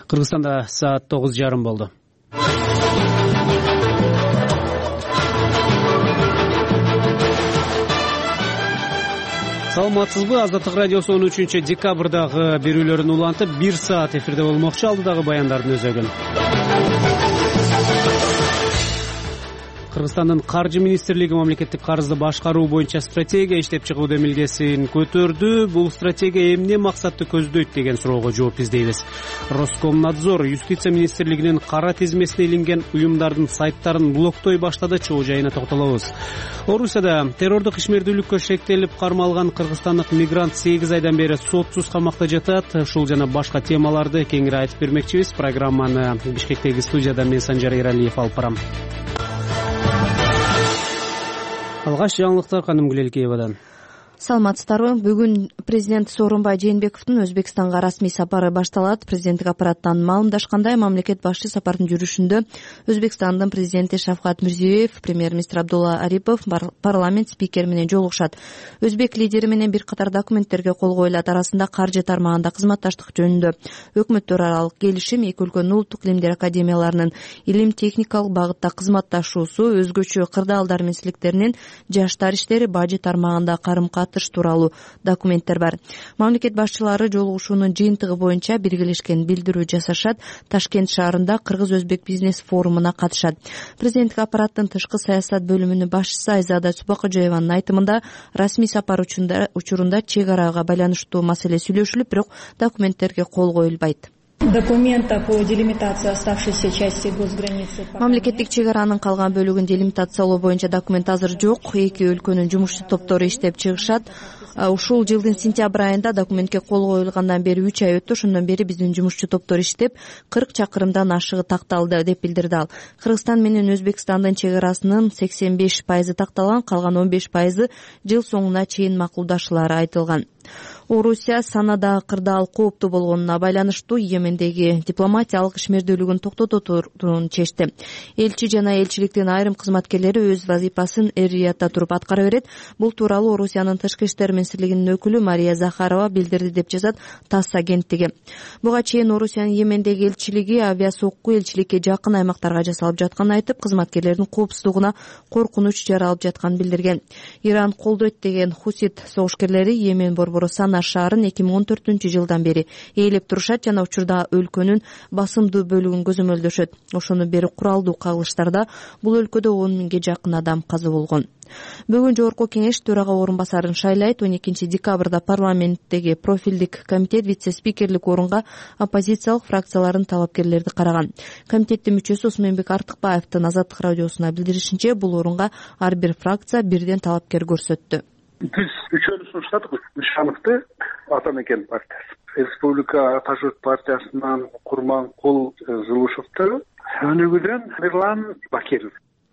Кыргызстанда саат 9:30 болду. Саламатсызбы? Азаттык радиосу 13 декабрдагы берүүлөрүн улантып 1 саат эфирде болмокчу. Алдыдагы баяндардын өзөгүн. Кыргызстандын Каржы министрлиги мамлекеттик карызды башкаруу боюнча стратегия иштеп чыгуу демилгесин көтөрдү. Бул стратегия эмне максатты көздөйт деген суроого жооп издейбиз. Роскомнадзор Юстиция министрлигинин кара тизмесине илинген уюмдардын сайттарын блоктой баштады. Чыгуу жайына токтолобуз. Орусияда террордук ишмердүүлүккө шектелип кармалган кыргызстандык мигрант 8 айдан бери сотсуз камакта жатат. Ушул жана башка темаларды кеңири айтып бермекчибиз. Программаны Бишкектеги студияда мен Санжар Эралиев алып барам. Алгаш жаңылыктар Каным Гүлелкеевадан. Саламатсыздарбы? Бүгүн президент Сооронбай Жээнбековдун Өзбекстанга расмий сапары башталат. Президенттик аппараттан маалымдашкандай, мамлекет башчы сапардын жүрүшүндө Өзбекстандын президенти Шавкат Мирзиёев, премьер-министр Абдулла Арипов, парламент спикери менен жолугушат. Өзбек лидери менен бир катар документтерге кол коюлат. Арасында каржы тармагында кызматташтык жөнүндө өкмөттөр аралык келишим, эки өлкөнүн улуттук илимдер академияларынын илим техникалык багытта кызматташуусу, өзгөчө кырдаалдар эместиктеринин жаштар иштери, бажы тармагында карым-катыш тууралуу документтер бар. Мамлекет башчылары жолугушуунун жыйынтыгы боюнча биргелешкен билдирүү жасашат. Ташкент шаарында Кыргыз-Өзбек бизнес форумуна катышат. Президенттик аппараттын тышкы саясат бөлүмүнүн башчысы Айзада Субакожоеванын айтымында, расмий сапар учурунда чек арага байланыштуу маселе сүйлөшүлүп, бирок документтерге кол коюлбайт. Документа по делимитации оставшейся части госграницы. Мамлекеттик чек аранын калган бөлүгүн делимитациялоо боюнча документ азыр жок. Эки өлкөнүн жумушчу топтору иштеп чыгышат. Ушул жылдын сентябрь айында документке кол коюлгандан бери 3 ай өттү. Ошондон бери биздин жумушчу топтор иштеп 40 чакырымдан ашыгы такталды, деп билдирди ал. Кыргызстан менен Өзбекстандын чек арасынын 85% такталган, калган 15% жыл соңуна чейин макулдашылары айтылган. Орусия санадагы кырдаал кооптуу болгонуна байланыштуу Йемендеги дипломатиялык ишмердүүлүгүн токтотууну чечти. Элчи жана элчиликтин айрым кызматкерлери өз вазифасын эр-риядда туруп аткара берет. Бул тууралуу Орусиянын тышкы иштер министрлигинин өкүлү Мария Захарова билдирди, деп жазат ТАСС агенттиги. Буга чейин Орусиянын Йемендеги элчилиги авиасокку элчиликке жакын аймактарга жасалып жатканын айтып, кызматкерлердин коопсуздугуна коркунуч жаралып жатканын билдирген. Иран колдойт деген хусит согушкерлери Йемен борбору Сана шаарын 2014-жылдан бери ээлеп турушат жана учурда өлкөнүн басымдуу бөлүгүн көзөмөлдөшөт. Ошону бери куралдуу кагылыштарда бул өлкөдө 10 миңге жакын адам каза болгон. Бүгүн жогорку кеңеш төрага орун басарын шайлайт. 12 декабрда парламенттеги профилдик комитет вице-спикерлик орунга оппозициялык фракциялардын талапкерлерди караган. Комитеттин мүчөсү Усманбек Артыкбаевдин Азаттык радиосуна билдиришинче, бул орунга ар бир фракция бирден талапкер көрсөттү. Биз үчөөнү сунуштадык. Шамыкты Ата Мекен партиясы, Республика Ата Журт партиясынан Курманкул Жылушевду, Өнүгүүдөн Мирлан Бакиров.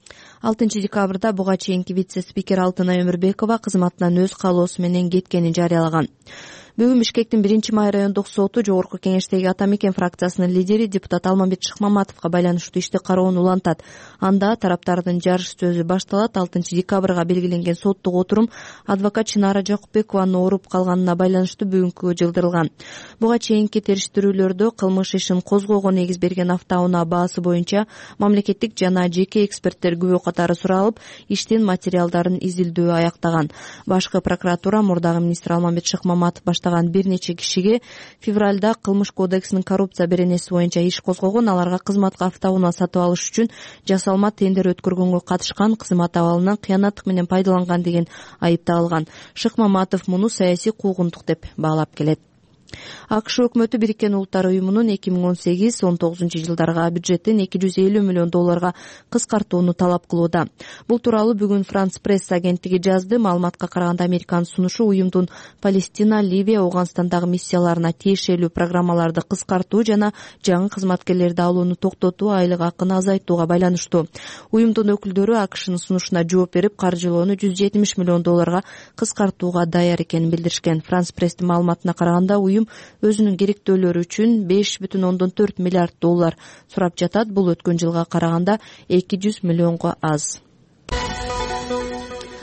6 декабрда буга чейинки вице-спикер Алтынай Өмүрбекова кызматынан өз каалоосу менен кеткенин жарыялаган. Бүгүн Бишкектин 1-май райондук соту жогорку кеңештеги Ата Мекен фракциясынын лидери депутат Алмамбет Шыкмаматовго байланыштуу ишти кароонун улантат. Анда тараптардын жарыш сөзү башталат. 6 декабрга белгиленген соттук отурум адвокат Чынара Жакупбекованын ооруп калганына байланыштуу бүгүнкү жылдырылган. Буга чейинки териштирүүлөрдө кылмыш ишин козгоого негиз берген автоунаа баасы боюнча мамлекеттик жана жеке эксперттер күбө катары суралып, иштин материалдарын изилдөө аяктаган. Башкы прокуратура мурдагы министр Алмамбет Шыкмаматов бир нече кишиге февралда кылмыш кодексинин коррупция беренеси боюнча иш козгогон. Аларга кызматка автоунаа сатып алыш үчүн жасалма тендер өткөргөнгө катышкан, кызмат абалынан кыянаттык менен пайдаланган деген айып тагылган. Шыкмаматов муну саясий куугунтук деп баалап келет. АКШ өкмөтү Бириккен Улуттар уюмунун 2018-19 жылдарга бюджеттин $250 миллион кыскартууну талап кылууда. Бул тууралуу бүгүн Франс пресс агенттиги жазды. Маалыматка караганда Американын сунушу уюмдун Палестина, Ливия, Ауганстандагы миссияларына тиешелүү программаларды кыскартуу жана жаңы кызматкерлерди алууну токтотуу, айлык акыны азайтууга байланыштуу. Уюмдун өкүлдөрү АКШнын сунушуна жооп берип, каржылоону $170 миллион кыскартууга даяр экенин билдиришкен. Франс пресстин маалыматына караганда уюм өзүнүн керектөөлөрү үчүн $5,4 миллиард сурап жатат. Бул өткөн жылга караганда $200 миллионго аз.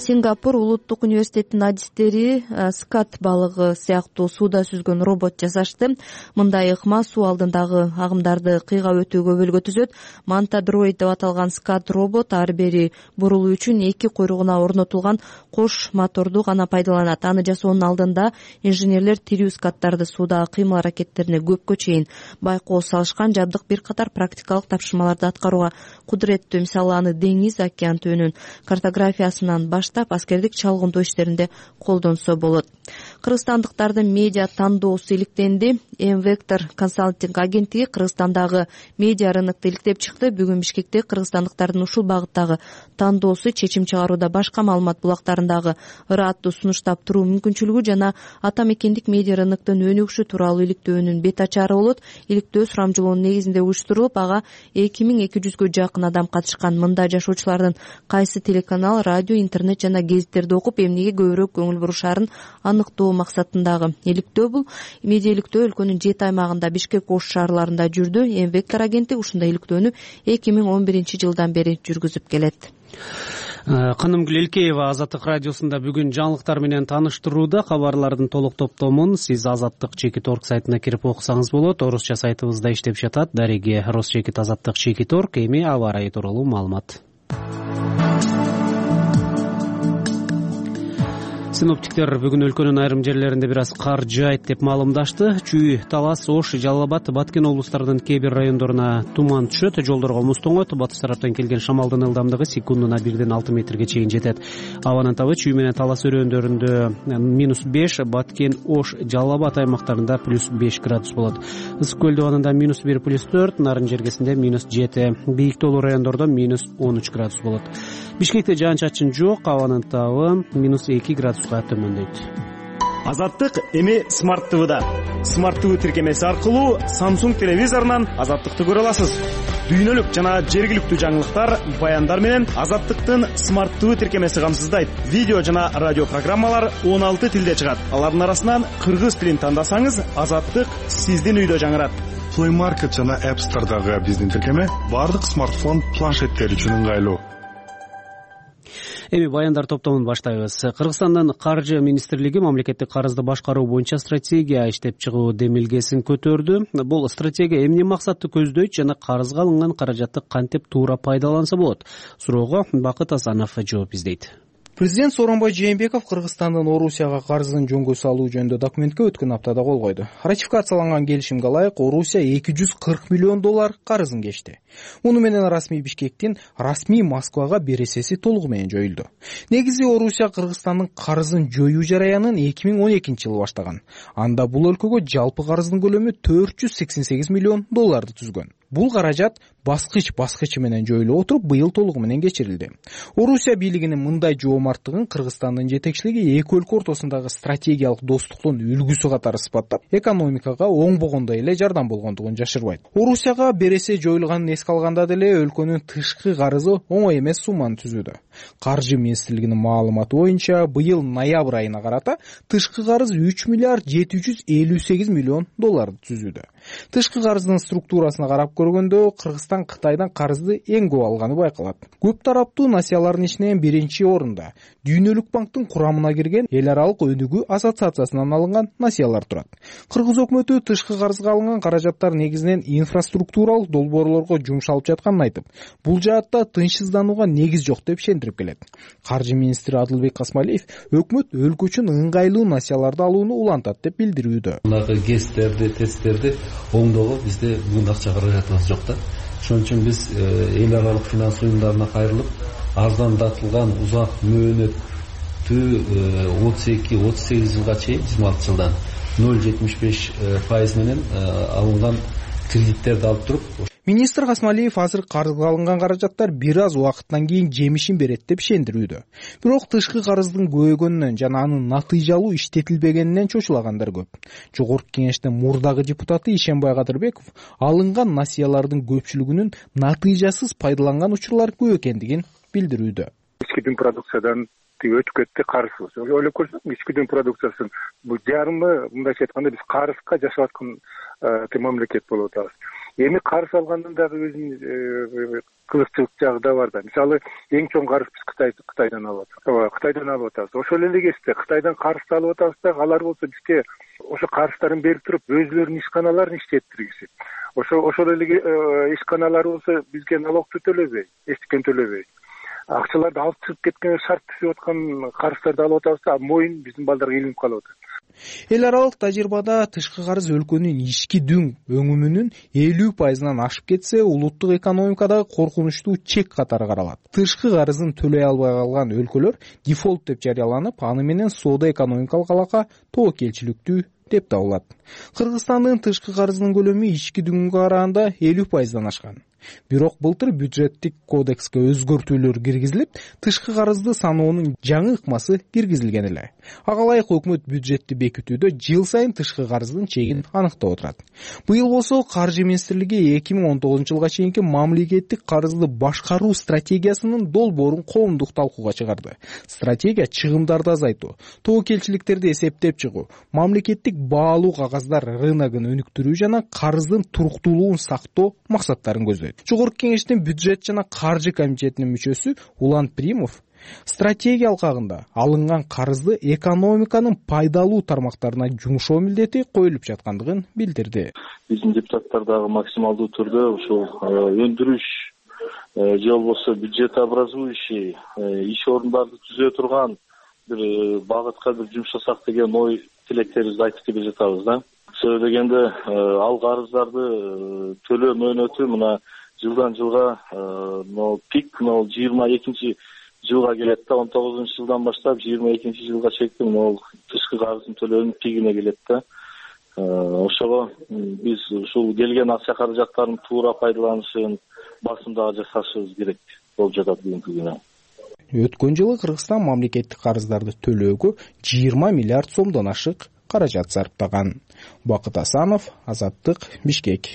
Сингапур улуттук университетинин адистери скат балыгы сыяктуу сууда сүзгөн робот жасашты. Мындай ыкма суу алдындагы агымдарды кыйгап өтүүгө өбөлгө түзөт. Манта дроид деп аталган скат робот ары бери бурулуу үчүн эки куйругуна орнотулган кош моторду гана пайдаланат. Аны жасоонун алдында инженерлер тирүү скаттарды суудагы кыймыл аракеттерине көпкө чейин байкоо салышкан. Жабдык бир катар практикалык тапшырмаларды аткарууга кудуреттүү. Мисалы аны деңиз, океан түбүнүн картографиясынан баштап аскердик чалгындоо иштеринде колдонсо болот. Кыргызстандыктардын медиа тандоосу иликтенди. М-Вектор консалтинг агенттиги Кыргызстандагы медиа рынокто иликтеп чыкты. Бүгүн Бишкекте кыргызстандыктардын ушул багыттагы тандоосу чечим чыгарууда башка маалымат булактарындагы ырааттуу сунуштап туруу мүмкүнчүлүгү жана ата мекендик медиа рыноктун өнүгүшү тууралуу иликтөөнүн бет ачары болот. Иликтөө сурамжылоонун негизинде уюштурулуп, ага 2200-гө жакын адам катышкан. Мында жашоочулардын кайсы телеканал, радио, интернет жана гезиттерди окуп, эмнеге көбүрөөк көңүл бурушаарын аныктоо максатындагы иликтөө. Бул медиа иликтөө өлкөнүн 7 аймагында Бишкек, Ош шаарларында жүрдү. М-Вектор агенттиги ушундай иликтөөнү 2011-жылдан бери жүргүзүп келет. Канымгүл Элкеева Азаттык радиосунда бүгүн жаңылыктар менен тааныштырууда. Кабарлардын толук топтомун сиз Азаттык.org сайтына кирип окусаңыз болот. Орусча сайтыбызда иштеп жатат. Дареги Росчекит-Азаттык.org. Эми аба ырайы тууралуу маалымат. Синоптиктер бүгүн өлкөнүн айрым жерлеринде бир аз кар жаайт деп маалымдашты. Чүй, Талас, Ош, Жалал Абад, Баткен облустарынын кээ бир райондоруна туман түшөт, жолдорго муз тоңот. Батыш тараптан келген шамалдын ылдамдыгы секундуна 1-6 метрге чейин жетет. Абанын табы Чүй менен Талас өрөөндөрүндө -5, Баткен, Ош, Жалал Абад аймактарында +5 градус болот. Ысык көл дубанында -1, +4, Нарын жергесинде -7, бийик тоолуу райондордо -13 градус болот. Бишкекте жаан-чачын жок, абанын табы -2 градуска төмөндөйт. Азаттык эми Смарт ТВда. Смарт ТВ тиркемеси аркылуу Samsung телевизорунан Азаттыкты көрө аласыз. Дүйнөлүк жана жергиликтүү жаңылыктар, баяндар менен Азаттыктын Смарт ТВ тиркемеси камсыздайт. Видео жана радио программалар 16 тилде чыгат. Алардын арасынан кыргыз тилин тандасаңыз, Азаттык сиздин үйдө жаңырат. Play Market жана App Store'дагы биздин тиркеме бардык смартфон, планшеттер үчүн ыңгайлуу. Эми баяндар топтомун баштайбыз. Кыргызстандын Каржы министрлиги мамлекеттик карызды башкаруу боюнча стратегия иштеп чыгуу демилгесин көтөрдү. Бул стратегия эмне максатты көздөйт жана карызга алынган каражатты кантип туура пайдаланса болот? Суроого Бакыт Асанов жооп издейт. Президент Сооронбай Жээнбеков Кыргызстандын Орусияга карызын жөнгө салуу жөнүндө документке өткөн аптада кол койду. Ратификацияланган келишимге ылайык Орусия $240 миллион карызын кечти. Муну менен расмий Бишкектин, расмий Москвага бересеси толугу менен жоюлду. Негизи Орусия Кыргызстандын карызын жоюу жараянын 2012-жылы баштаган. Анда бул өлкөгө жалпы карыздын көлөмү $488 миллион түзгөн. Бул каражат баскыч менен жоюлуп отуруп, быйыл толугу менен кечирилди. Орусия бийлигинин мындай жоомарттыгын Кыргызстандын жетекчилиги эки өлкө ортосундагы стратегиялык достуктун үлгүсү катары сыпаттап, экономикага оңбогондой эле жардам болгондугун жашырбайт. Орусияга бересе жоюлганын эске алганда деле өлкөнүн тышкы карызы оңой эмес сумманы түзүүдө. Каржы министрлигинин маалыматы боюнча быйыл ноябрь айына карата тышкы карыз $3,758 миллион түзүүдө. Тышкы карыздын структурасына карап көргөндө Кыргызстан Кытайдан карызды эң көп алганы байкалат. Көп тараптуу насиялардын ичинен биринчи орунда Дүйнөлүк банктын курамына кирген Эл аралык өнүгүү ассоциациясынан алынган насиялар турат. Кыргыз өкмөтү тышкы карызга алынган каражаттар негизинен инфраструктуралык долбоорлорго жумшалып жатканын айтып, бул жаатта тынчсызданууга негиз жок деп ишендирип келет. Каржы министри Адылбек Касмалиев өкмөт өлкө үчүн ыңгайлуу насияларды алууну улантат деп билдирүүдө. Мындай гестерди, тесттерди оңдоого бизде бүгүн акча каражатыбыз жок да. Ошон үчүн биз эл аралык финанс уюмдарына кайрылып, арзандатылган узак мөөнөттүү 32-38 жылга чейин 26 жылдан 0,75% менен алынган кредиттерди алып туруп. Министр Касмалиев азыр карызга алынган каражаттар бир аз убакыттан кийин жемишин берет деп ишендирүүдө. Бирок тышкы карыздын көбөйгөнүнөн жана анын натыйжалуу иштетилбегенинен чочулагандар көп. Жогорку кеңештин мурдагы депутаты Ишенбай Кадырбеков алынган насиялардын көпчүлүгүнүн натыйжасыз пайдаланган учурлар көп экендигин билдирүүдө. Ички дүң продукциядан өтүп кетти карызбыз. Ойлоп көрсөк, ички дүң продукциясын бул жарымы мындайча айтканда биз карызга жашап аткан мамлекет болуп атабыз. Эми карыз алгандын дагы өзүнүн кызыкчылык жагы да бар да. Мисалы, эң чоң карыз биз Кытайдан алып атабыз. Кытайдан алып атабыз. Ошол эле кезде Кытайдан карыз алып атабыз да, алар болсо бизге ошо карыздарын берип туруп, өзүлөрүнүн ишканаларын иштеттиргизип, ошол эле ишканалар болсо бизге налогду төлөбөй, эчтекен төлөбөй. Акчаларды алып чыгып кеткен, шарт түзүп аткан карыздарды алып атабыз да, моюн биздин балдарга илинип калып атат. Эл аралык тажрыйбада тышкы карыз өлкөнүн ички дүң өңүмүнүн 50%-нан ашып кетсе, улуттук экономикадагы коркунучтуу чек катары каралат. Тышкы карызын төлөй албай калган өлкөлөр дефолт деп жарыяланып, аны менен соода экономикалык алака тобокелчиликтүү деп табылат. Кыргызстандын тышкы карызынын көлөмү ички дүнгө караганда 50%-дан ашкан. Бирок былтыр бюджеттик кодекске өзгөртүүлөр киргизилип, тышкы карызды саноонун жаңы ыкмасы киргизилген эле. Ага ылайык өкмөт бюджетти бекитүүдө жыл сайын тышкы карыздын чегин аныктап отурат. Быйыл болсо Каржы министрлиги 2019-жылга чейинки мамлекеттик карызды башкаруу стратегиясынын долбоорун коомдук талкууга чыгарды. Стратегия чыгымдарды азайтуу, тобокелчиликтерди эсептеп чыгуу, мамлекеттик баалуу кагаздар рыногун өнүктүрүү жана карыздын туруктуулугун сактоо максаттарын көздөйт. Жогорку кеңештин бюджет жана каржы комитетинин мүчөсү Улан Примов стратегия алкагында алынган карызды экономиканын пайдалуу тармактарына жумшоо милдети коюлуп жаткандыгын билдирди. Биздин депутаттар дагы максималдуу түрдө ушул өндүрүш же болбосо бюджетообразующий иш орундарды түзө турган бир багытка бир жумшасак деген ой тилектерибизди айтып келе жатабыз да. Себеби дегенде ал карыздарды төлөө мөөнөтү мына жылдан жылга пик 22 жылга келет да, 19-жылдан баштап 22 жылга чейин тышкы карыздын төлөөнүн пигине келет да. Ошого биз ушул келген акча каражаттарын туура пайдаланышын басымдагы жасашыбыз керек болуп жатат бүгүнкү күнү. Өткөн жылы Кыргызстан мамлекеттик карыздарды төлөөгө 20 миллиард сомдон ашык каражат сарптаган. Бакыт Асанов, Азаттык, Бишкек.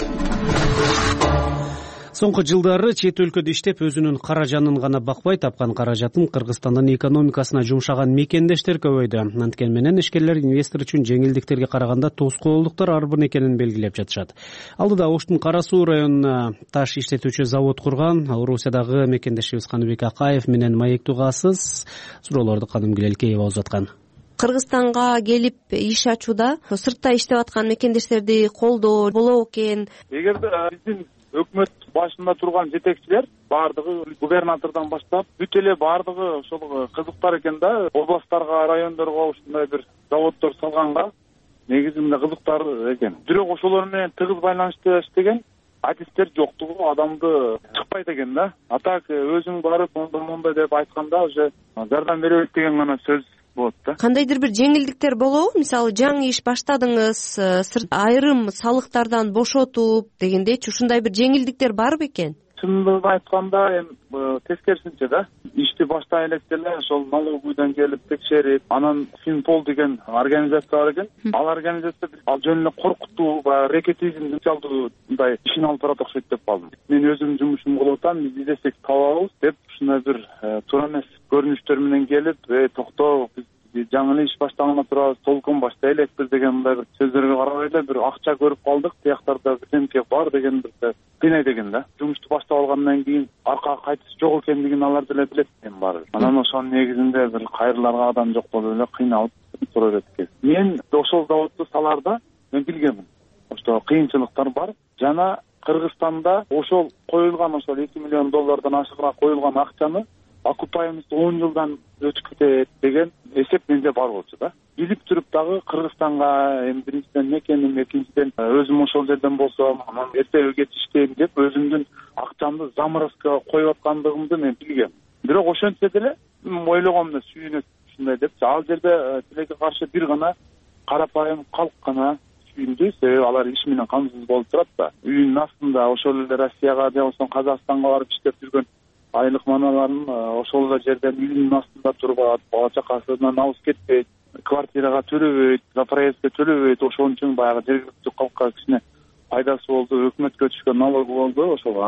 Соңку жылдары чет өлкөдө иштеп өзүнүн каражанын гана бакпай, тапкан каражатын Кыргызстандын экономикасына жумшаган мекендештер көбөйдү. Анткени менен ишкерлер инвестор үчүн жеңилдиктерге караганда тоскоолдуктар арбын экенин белгилеп жатышат. Алдыда Оштун Кара Суу районуна таш иштетүүчү завод курган Орусиядагы мекендешибиз Каныбек Акаев менен маектугасыз суроолорду Канымгүл Элкеева узаткан. Кыргызстанга келип иш ачууда сыртта иштеп аткан мекендештерди колдоо болобу экен? Эгерде биздин өкмөт башында турган жетекчилер баардыгы губернатордон баштап бүт эле баардыгы ошол кызыктар экен да, областтарга, райондорго ушундай бир заводдор салганга негизинде кызыктар экен. Бирок ошолор менен тыгыз байланышта иштеген адистер жоктугу адамды чыкпайт экен да. А так өзүң барып мондай деп айтканда уже жардам беребиз деген гана сөз болот да. Кандайдыр бир жеңилдиктер болобу? Мисалы, жаңы иш баштадыңыз, айрым салыктардан бошотуп дегендейчи, ушундай бир жеңилдиктер барбы экен? Чындыгын айтканда, эми тескерисинче да. Ишти баштай электе эле ошол налоговыйдан келип текшерип, анан Финпол деген организация бар экен. Ал организация ал жөн эле коркутуу, баягы рекетизм жалдуудай ишин алып барат окшойт деп калдым. Мен өзүм жумушум кылып атам, биз издесек табабыз деп ушундай бир туура эмес көрүнүштөр менен келип, токтоо, биз жаңы иш баштаганда турабыз, толкун баштай элекпиз деген мындай бир сөздөргө карабай эле бир акча көрүп калдык, тияктарда бирдемке бар деген бир кыйнайт экен да. Жумушту баштап алгандан кийин аркага кайтыш жок экендигин алар деле билет экен баары. Анан ошонун негизинде бир кайрыларга адам жок болуп эле кыйналып тура берет экен. Мен ошол заводду саларда мен билгенмин. Ошто кыйынчылыктар бар жана Кыргызстанда ошол коюлган ошол $2 миллион ашыгыраак коюлган акчаны окупаемость 10 жылдан өтүп кетет деген эсеп менде бар болчу да. Билип туруп дагы Кыргызстанга биринчиден мекеним, экинчиден өзүм ошол жерден болсом, анан эртеге кетишкем деп өзүмдүн акчамды заморозкага коюп аткандыгымды мен билгем. Бирок ошентсе деле ойлогом да сүйүнөт ушундай деп. Ал жерде тилекке каршы бир гана карапайым калк гана сүйүндү, себеби алар иш менен камсыз болуп турат да. Үйүнүн астында ошол эле Россияга же болбосо Казакстанга барып иштеп жүргөн айлык маналарын ошол эле жерден үйүнүн астында турбат, бала чакасынан алыс кетпейт, квартирага төлөбөйт, за проездге төлөбөйт. Ошон үчүн баягы жергиликтүү калкка кичине пайдасы болду, өкмөткө түшкөн налог болду ошол. Анан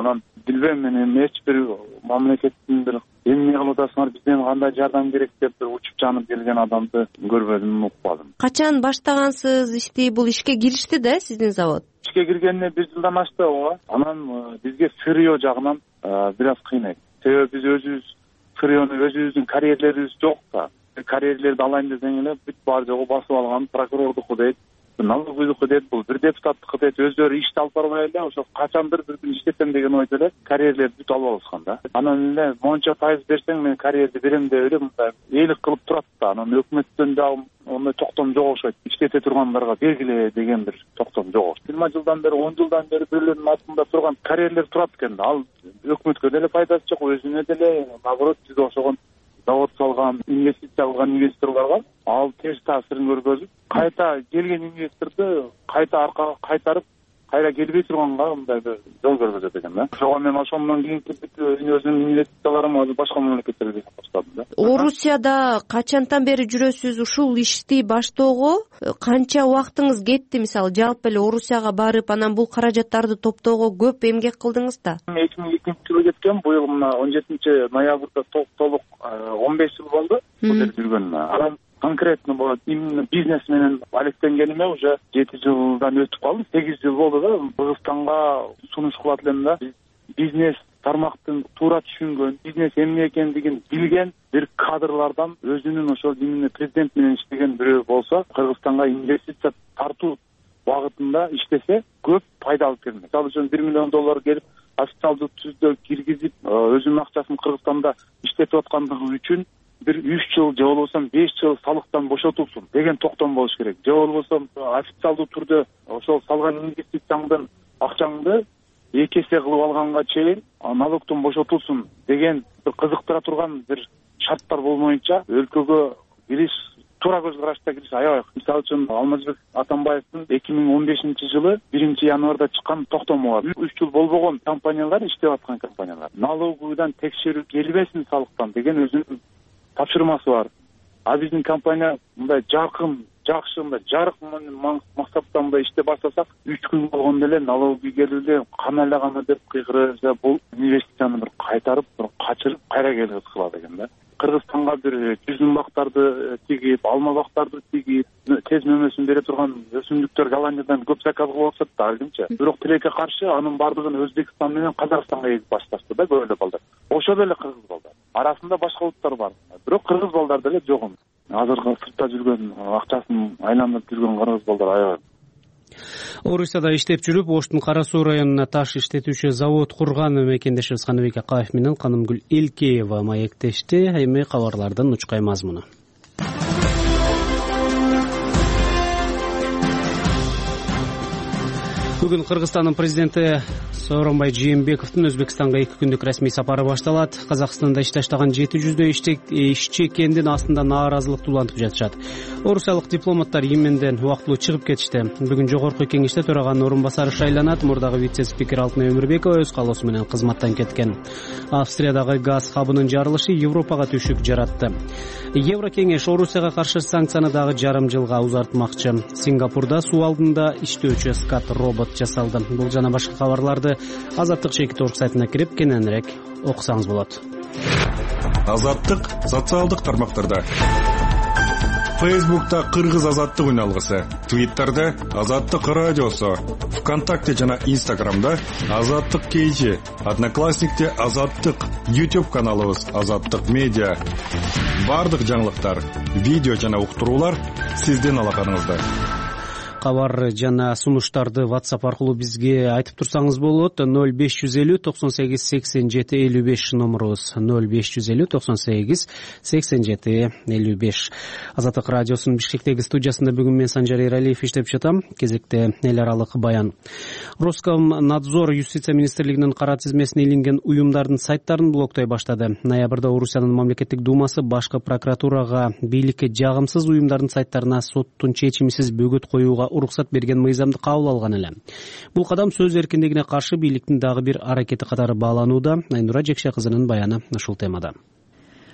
билбейм, мен эми эч бир мамлекеттин бир эмне кылып атасыңар, бизден кандай жардам керек деп учуп жанып келген адамды көрбөдүм, укпадым. Качан баштагансыз ишти? Бул ишке киришти да сиздин завод? Ишке киргенине 1 жылдан ашты ооба. Анан бизге ФРИО жагынан бир аз кыйнайт. Себеби биз өзүбүз ФРИОну өзүбүздүн карьерлерибиз жок да. Карьерлерди алайын десең эле бүт баары жогу басып алган, прокурордуку дейт, налоговыйдуку дейт, бул бир депутаттыкы дейт, өздөрү ишти алып барбай эле ошо качандыр бир күн иштетем деген ойдо эле карьерлерди бүт алып алышкан да. Анан эле монча пайыз берсең мен карьерди берем деп эле мындай эйлик кылып турат да. Анан өкмөттөн да ондай токтом жок окшойт. Иштете тургандарга бергиле деген бир токтом жок. 20 жылдан бери, 10 жылдан бери бирлердин артында турган карьерлер турат экен да. Ал өкмөткө деле пайдасы жок, өзүнө деле наоборот бизге окшогон завод салган, инвестиция кылган инвесторлорго ал терс таасирин көргөзүп, кайта келген инвесторду кайта аркага кайтарып, кайра келбей турганга мындай жол көргөзөт экен да. Ошого мен ошондон кийинки өзүмдүн инвестицияларымды башка мамлекеттерге жасап баштадым да. Орусияда качантан бери жүрөсүз? Ушул ишти баштоого канча убактыңыз кетти? Мисалы, жалпы эле Орусияга барып, анан бул каражаттарды топтоого көп эмгек кылдыңыз да. 2002-жылы кеткен, быйыл мына 17-ноябрда толук 15 жыл болду бул жерде жүргөнүмө. Анан конкретно бул именно бизнес менен алектенгениме уже 7 жылдан өтүп калды, 8 жыл болду да. Кыргызстанга сунуш кылат элем да. Бизнес тармактын туура түшүнгөн, бизнес эмне экендигин билген бир кадрлардан өзүнүн ошол именно президент менен иштеген бирөө болсо, Кыргызстанга инвестиция тартуу багытында иштесе көп пайда алып келмек. Мисалы үчүн $1 миллион келип официалдуу түрдө киргизип, өзүнүн акчасын Кыргызстанда иштетип аткандыгы үчүн бир 3 жыл же болбосо 5 жыл салыктан бошотулсун деген токтом болуш керек. Же болбосо официалдуу түрдө ошол салган инвестицияңдын акчаңды 2 эсе кылып алганга чейин налогтон бошотулсун деген бир кызыктыра турган бир шарттар болмоюнча өлкөгө кириш, туура көз карашта кириш аябай. Мисалы үчүн Алмазбек Атамбаевдин 2015-жылы 1-январда чыккан токтому бар. 3 жыл болбогон компаниялар, иштеп аткан компаниялар налоговыйдан текшерүү келбесин салыктан деген өзүнүн тапшырмасы бар. А биздин компания мындай жакшы мындай жарык максатта мындай иштеп баштасак, 3 күн болгондо эле налоговый келүүгө кана деп кыйгырып, бул инвестицияны бир кайтарып, бир качырып, кайра келип кылат экен да. Кыргызстанга бир жүзүм бактарды тигип, алма бактарды тигип, тез мөмөсүн бере турган өсүмдүктөр Голландиядан көп заказ кылып атат да, алдымча. Бирок тилекке каршы анын бардыгын Өзбекстан менен Казакстанга эгип башташты да, көп эле балдар. Ошол эле кыргыз балдар. Арасында башка улуттар бар. Бирок кыргыз балдар деле жок. Азыркы сыртта жүргөн, акчасын айландырып жүргөн кыргыз балдар аябай. Орусияда иштеп жүрүп, Оштун Кара Суу районуна таш иштетүүчү завод курган мекендешибиз Каныбек Акаев менен Канымгүл Элкеева маектешти. Эми кабарлардын учкай мазмуну. Бүгүн Кыргызстандын президенти Сооронбай Жээнбековдун Өзбекстанга 2 күндүк расмий сапары башталат. Казакстанда ишташтаган 700 ишчи кендин астында нааразылыкты улантып жатышат. Орусиялык дипломаттар Йеменден убактылуу чыгып кетишти. Бүгүн жогорку кеңеште төраганын орун басары шайланат. Мурдагы вице-спикер Алтынай Өмүрбекова өз каалоосу менен кызматтан кеткен. Австриядагы газ хабынын жарылышы Европага түшүк жаратты. Еврокеңеш Орусияга каршы санкцияны дагы жарым жылга узартмакчы. Сингапурда суу алдында иштөөчү скат робот жасалды. Бул жана башка кабарларды Азаттык Чекит.орг сайтына кирип кененирээк окусаңыз болот. Азаттык социалдык тармактарда. Facebook'ta Кыргыз Азаттык үналгысы, Twitter'da Азаттык радиосу, ВКонтакте жана Instagram'da Азаттык KG, Одноклассникте Азаттык, YouTube каналыбыз Азаттык Медиа. Бардык жаңылыктар, видео жана уктуруулар сиздин алаканыңызда. Кабар жана сунуштарды WhatsApp аркылуу бизге айтып турсаңыз болот. 0550 98 87 55 номерубуз. 0550 98 87 55. Азаттык радиосунун Бишкектеги студиясында бүгүн мен Санжар Эралиев иштеп жатам. Кезекте эл аралык баян. Роскомнадзор Юстиция министрлигинин кара тизмесине илинген уюмдардын сайттарын блоктой баштады. Ноябрда Орусиянын мамлекеттик думасы башкы прокуратурага бийликке жагымсыз уюмдардын сайттарына соттун чечимисиз бөгөт коюуга уруксат берген мыйзамды кабыл алган эле. Бул кадам сөз эркиндигине каршы бийликтин дагы бир аракети катары бааланууда. Айнура Жекше кызынын баяны ушул темада.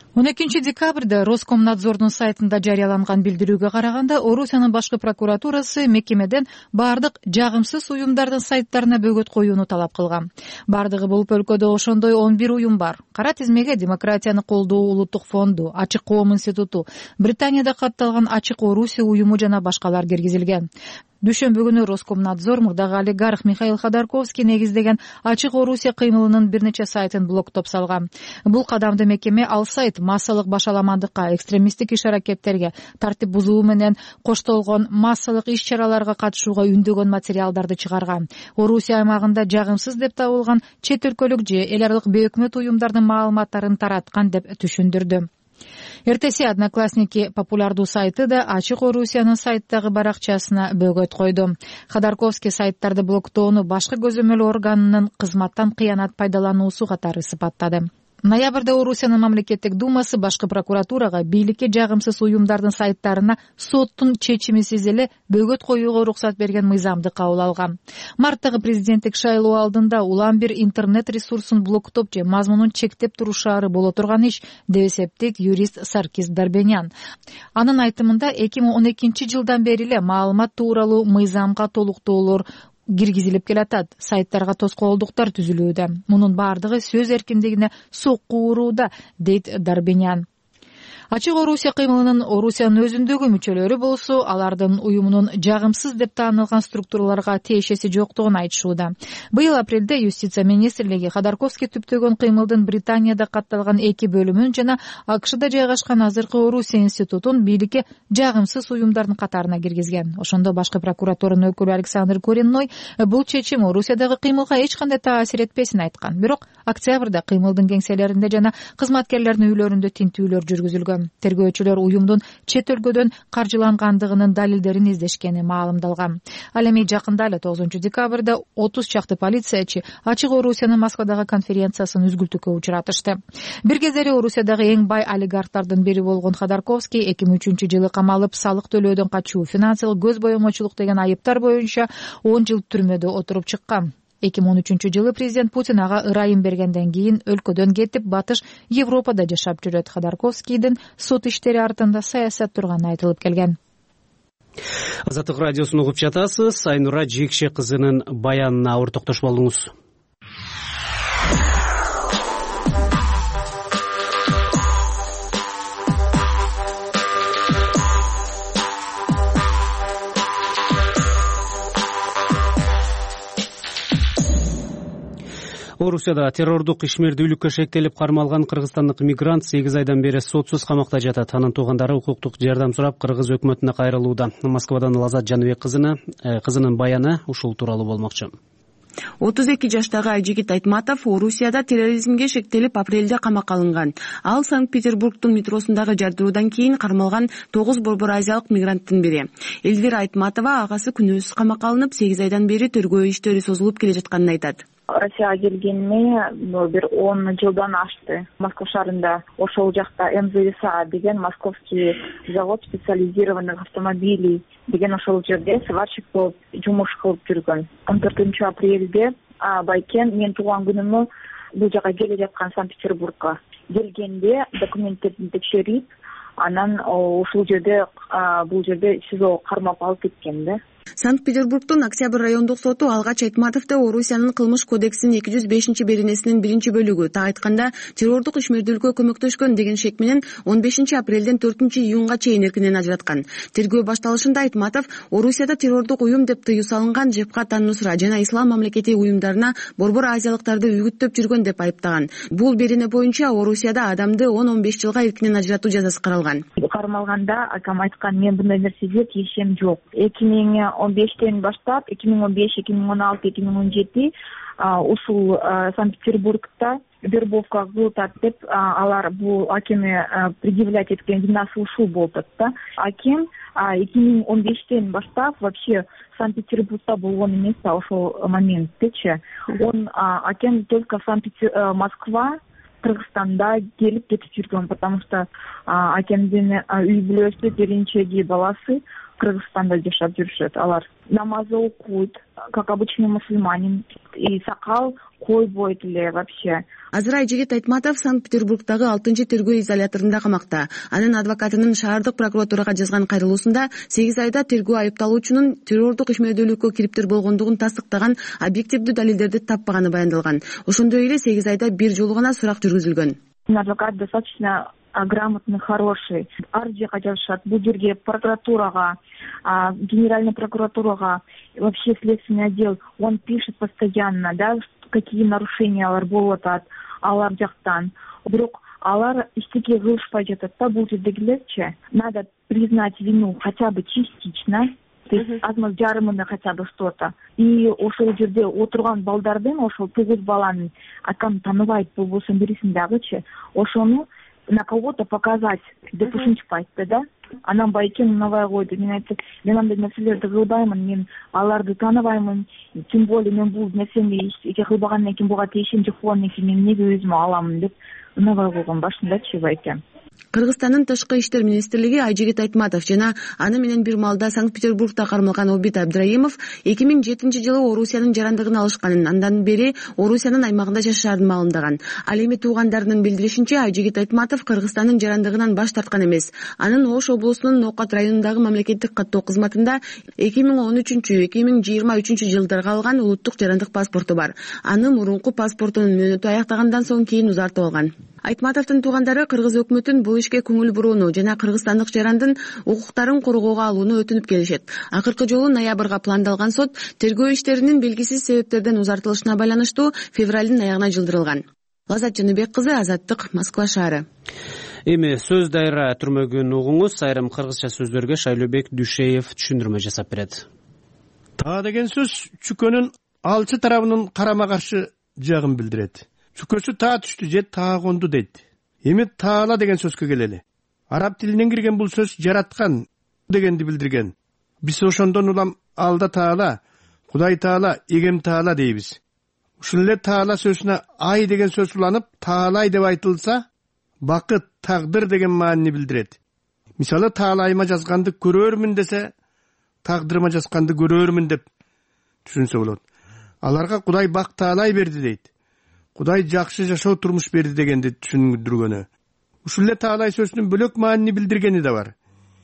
декабрда Роскомнадзордун сайтында жарыяланган билдирүүгө караганда, Орусиянын башкы прокуратурасы мекемеден бардык жагымсыз уюмдардын сайттарына бөгөт коюуну талап кылган. Бардыгы болуп өлкөдө ошондой 11 уюм бар. Кара тизмеге Демократияны колдоо улуттук фонду, Ачык коом институту, Британияда катталган Ачык Орусия уюму жана башкалар киргизилген. Дүйшөмбү күнү Роскомнадзор мурдагы олигарх Михаил Ходорковский негиздеген Ачык Орусия кыймылынын бир нече сайтын блоктоп салган. Бул кадамды мекеме ал сайт массалык башаламандыкка, экстремисттик иш-аракеттерге, тартип бузуу менен коштолгон массалык иш-чараларга катышууга үндөгөн материалдарды чыгарган. Орусия аймагында жагымсыз деп табылган чет өлкөлүк же эл аралык бейөкмөт уюмдардын маалыматтарын тараткан деп түшүндүрдү. Эртеси Одноклассники популярдуу сайты да Ачык Орусиянын сайттагы баракчасына бөгөт койду. Ходорковский сайттарды блоктоону башкы көзөмөл органынын кызматтан кыянат пайдалануусу катары сыпаттады. Ноябрда Орусиянын мамлекеттик думасы башкы прокуратурага бийликке жагымсыз уюмдардын сайттарына соттун чечимисиз эле бөгөт коюуга уруксат берген мыйзамды кабыл алган. Марттагы президенттик шайлоо алдында улам бир интернет ресурсун блоктоп же мазмунун чектеп туруу шаары боло турган иш, деп эсептейт юрист Саркис Дарбенян. Анын айтымында 2012 жылдан бери эле маалымат тууралуу мыйзамга толуктоолор киргизилип келатат, сайттарга тоскоолдуктар түзүлүүдө. Мунун бардыгы сөз эркиндигине сокку урууда, дейт Дарбенян. Ачык Орусия кыймылынын Орусиянын өзүндөгү мүчөлөрү болсо, алардын уюмунун жагымсыз деп таанылган структураларга тиешеси жоктугун айтышууда. Быйыл апрелде Юстиция министрлиги Ходорковский түптөгөн кыймылдын Британияда катталган 2 бөлүмүн жана АКШда жайгашкан азыркы Орусия институтун бийликке жагымсыз уюмдардын катарына киргизген. Ошондо башкы прокуратуранын өкүлү Александр Коренной бул чечим Орусиядагы кыймылга эч кандай таасир этпесин айткан. Бирок октябрда кыймылдын кеңселеринде жана кызматкерлердин үйлөрүндө тинтүүлөр жүргүзүлгөн. Тергөөчүлөр уюмдун чет өлкөдөн каржылангандыгынын далилдерин издешкени маалымдалган. Ал эми жакында эле 9 декабрда 30 чакты полициячы Ачык Орусиянын Москвадагы конференциясын үзгүлтүккө учуратышты. Бир кездери Орусиядагы эң бай олигархтардын бири болгон Ходорковский 2003 жылы камалып, салык төлөөдөн качуу, финансылык көз боёмочулук деген айыптар боюнча 10 жыл түрмөдө отуруп чыккан. 2013 жылы президент Путин ага ырайым бергенден кийин өлкөдөн кетип, батыш Европада жашап жүрөт. Ходорковскийдин сот иштери артында саясат турганы айтылып келген. Азаттык радиосун угуп жатасыз. Айнура Жекше кызынын баянына ауыр токтош болдуңуз. Орусияда террордук ишмердүүлүккө шектелип кармалган кыргызстандык мигрант 8 айдан бери сотсуз камакта жатат. Анын туугандары укуктук жардам сурап кыргыз өкмөтүнө кайрылууда. Москвадан Лазат Жаныбек кызынын баяны ушул тууралуу болмокчу. 32 жаштагы Айжигит Айтматов Орусияда терроризмге шектелип апрелде камакка алынган. Ал Санкт-Петербургдун метросундагы жардыруудан кийин кармалган 9 борбор азиялык мигранттын бири. Элвира Айтматова агасы күнөөсүз камакка алынып 8 айдан бери тергөө иштери созулуп келе жатканын айтат. Россияга келгениме бир 10 жылдан ашты. Москва шаарында ошол жакта МЗСА деген московский завод специализированных автомобилей деген ошол жерде сварщик болуп жумуш кылып жүргөн. 14 апрелде байкен мен тууган күнүмө бул жака келе жаткан Санкт-Петербургга келгенде документтерди текшерип, анан ушул жерде бул жерде СИЗО кармап алып кеткен да. Санкт-Петербургдун Октябрь райондук соту алгач Айтматовду Орусиянын кылмыш кодексинин 205-беренесинин 1-бөлүгү, так айтканда террордук ишмердүүлүккө көмөктөшкөн деген шек менен 15 апрелден 4-июнга чейин эркинен ажыраткан. Тергөө башталышында Айтматов Орусияда террордук уюм деп тыюу салынган Жебхат ан-Нусра жана Ислам мамлекети уюмдарына борбор азиялыктарды үгүттөп жүргөн деп айыптаган. Бул берене боюнча Орусияда адамды 10-15 жылга эркинен ажыратуу жазасы каралган. Кармалганда акам айткан, мен мындай нерсеге тиешем жок. 2015-тен баштап 2015, 2016, 2017 ушул Санкт-Петербургда вербовка кылат деп алар бул акемге предъявлять эткен винасы ушул болуп да. Акем 2015-тен баштап вообще Санкт-Петербургда болгон эмес ошол моменттечи. Он акем только Москва, Кыргызстанда келип кетип жүргөн, потому что акемдин үй бүлөсү, биринчи баласы Кыргызстанда жашап жүрүшөт. Алар намаз окуйт, как обычный мусульманин, и сакал койбойт эле вообще. Азыр Айжигит Айтматов Санкт-Петербургдагы 6-тергөө изоляторунда камакта. Анын адвокатынын шаардык прокуратурага жазган кайрылуусунда 8 айда тергөө айыпталуучунун террордук ишмердүүлүккө кириптир болгондугун тастыктаган объективдүү далилдерди таппаганы баяндалган. Ошондой эле 8 айда бир жолу гана сурак жүргүзүлгөн. Адвокат достаточно грамотный, хороший. Ар жака жазышат. Бул жерге прокуратурага, генеральная прокуратурага, вообще следственный отдел, он пишет постоянно, да, какие нарушения алар болуп атат, алар жактан. Бирок алар эчтеке кылышпай жатат да, бул жердегилерчи. Надо признать вину хотя бы частично. То есть азмаз жарымында хотя бы что-то. И ошол жерде отурган балдардын, ошол 9 баланын атканын тааныбайт болбосо бирисин дагычы, ошону на кого-то показать деп ушинчип айтты да. Анан байкен унабай койду. Мен айттым, мен андай нерселерди кылбаймын, мен аларды тааныбаймын. Тем более мен бул нерсени эчтеке кылбагандан кийин буга тиешим жок болгондон кийин мен эмнеге өзүмө аламын деп унабай койгон башындачы байке. Кыргызстандын Тышкы иштер министрлиги Айжигит Айтматов жана аны менен бир маалда Санкт-Петербургда кармалган Обид Абдраимов 2007-жылы Орусиянын жарандыгын алышканын, андан бери Орусиянын аймагында жашаарын маалымдаган. Ал эми туугандарынын билдиришинче, Айжигит Айтматов Кыргызстандын жарандыгынан баш тарткан эмес. Анын Ош облусунун Ноокат районундагы мамлекеттик каттоо кызматында 2013-2023 жылдарга алган улуттук жарандык паспорту бар. Аны мурунку паспортунун мөөнөтү аяктагандан соң кийин узартып алган. Айтматовдун туугандары кыргыз өкмөтүн бул ишке көңүл бурууну жана кыргызстандык жарандын укуктарын коргоого алууну өтүнүп келишет. Акыркы жолу ноябрга пландалган сот тергөө иштеринин белгисиз себептерден узартылышына байланыштуу февралдын аягына жылдырылган. Лазат Жаныбек кызы, Азаттык, Москва шаары. Эми сөз дайра түрмөгүн угуңуз. Айрым кыргызча сөздөргө Шайлообек Дүйшеев түшүндүрмө жасап берет. Таа деген сөз чүкөнүн алчы тарабынын карама каршы жагын билдирет. Чүкөсү таа түштү же таа конду дейт. Эми таала деген сөзгө келели. Араб тилинен кирген бул сөз жараткан дегенди билдирген. Биз ошондон улам алда таала, Кудай таала, эгем таала дейбиз. Ушул эле таала сөзүнө ай деген сөз уланып, таалай деп айтылса, бакыт, тагдыр деген маанини билдирет. Мисалы, таалайыма жазганды көрөрмүн десе, тагдырыма жазганды көрөрмүн деп түшүнсө болот. Аларга Кудай бак таалай берди дейт. Кудай жакшы жашоо турмуш берди дегенди түшүндүргөнү. Ушул эле таалай сөзүнүн бөлөк маанини билдиргени да бар.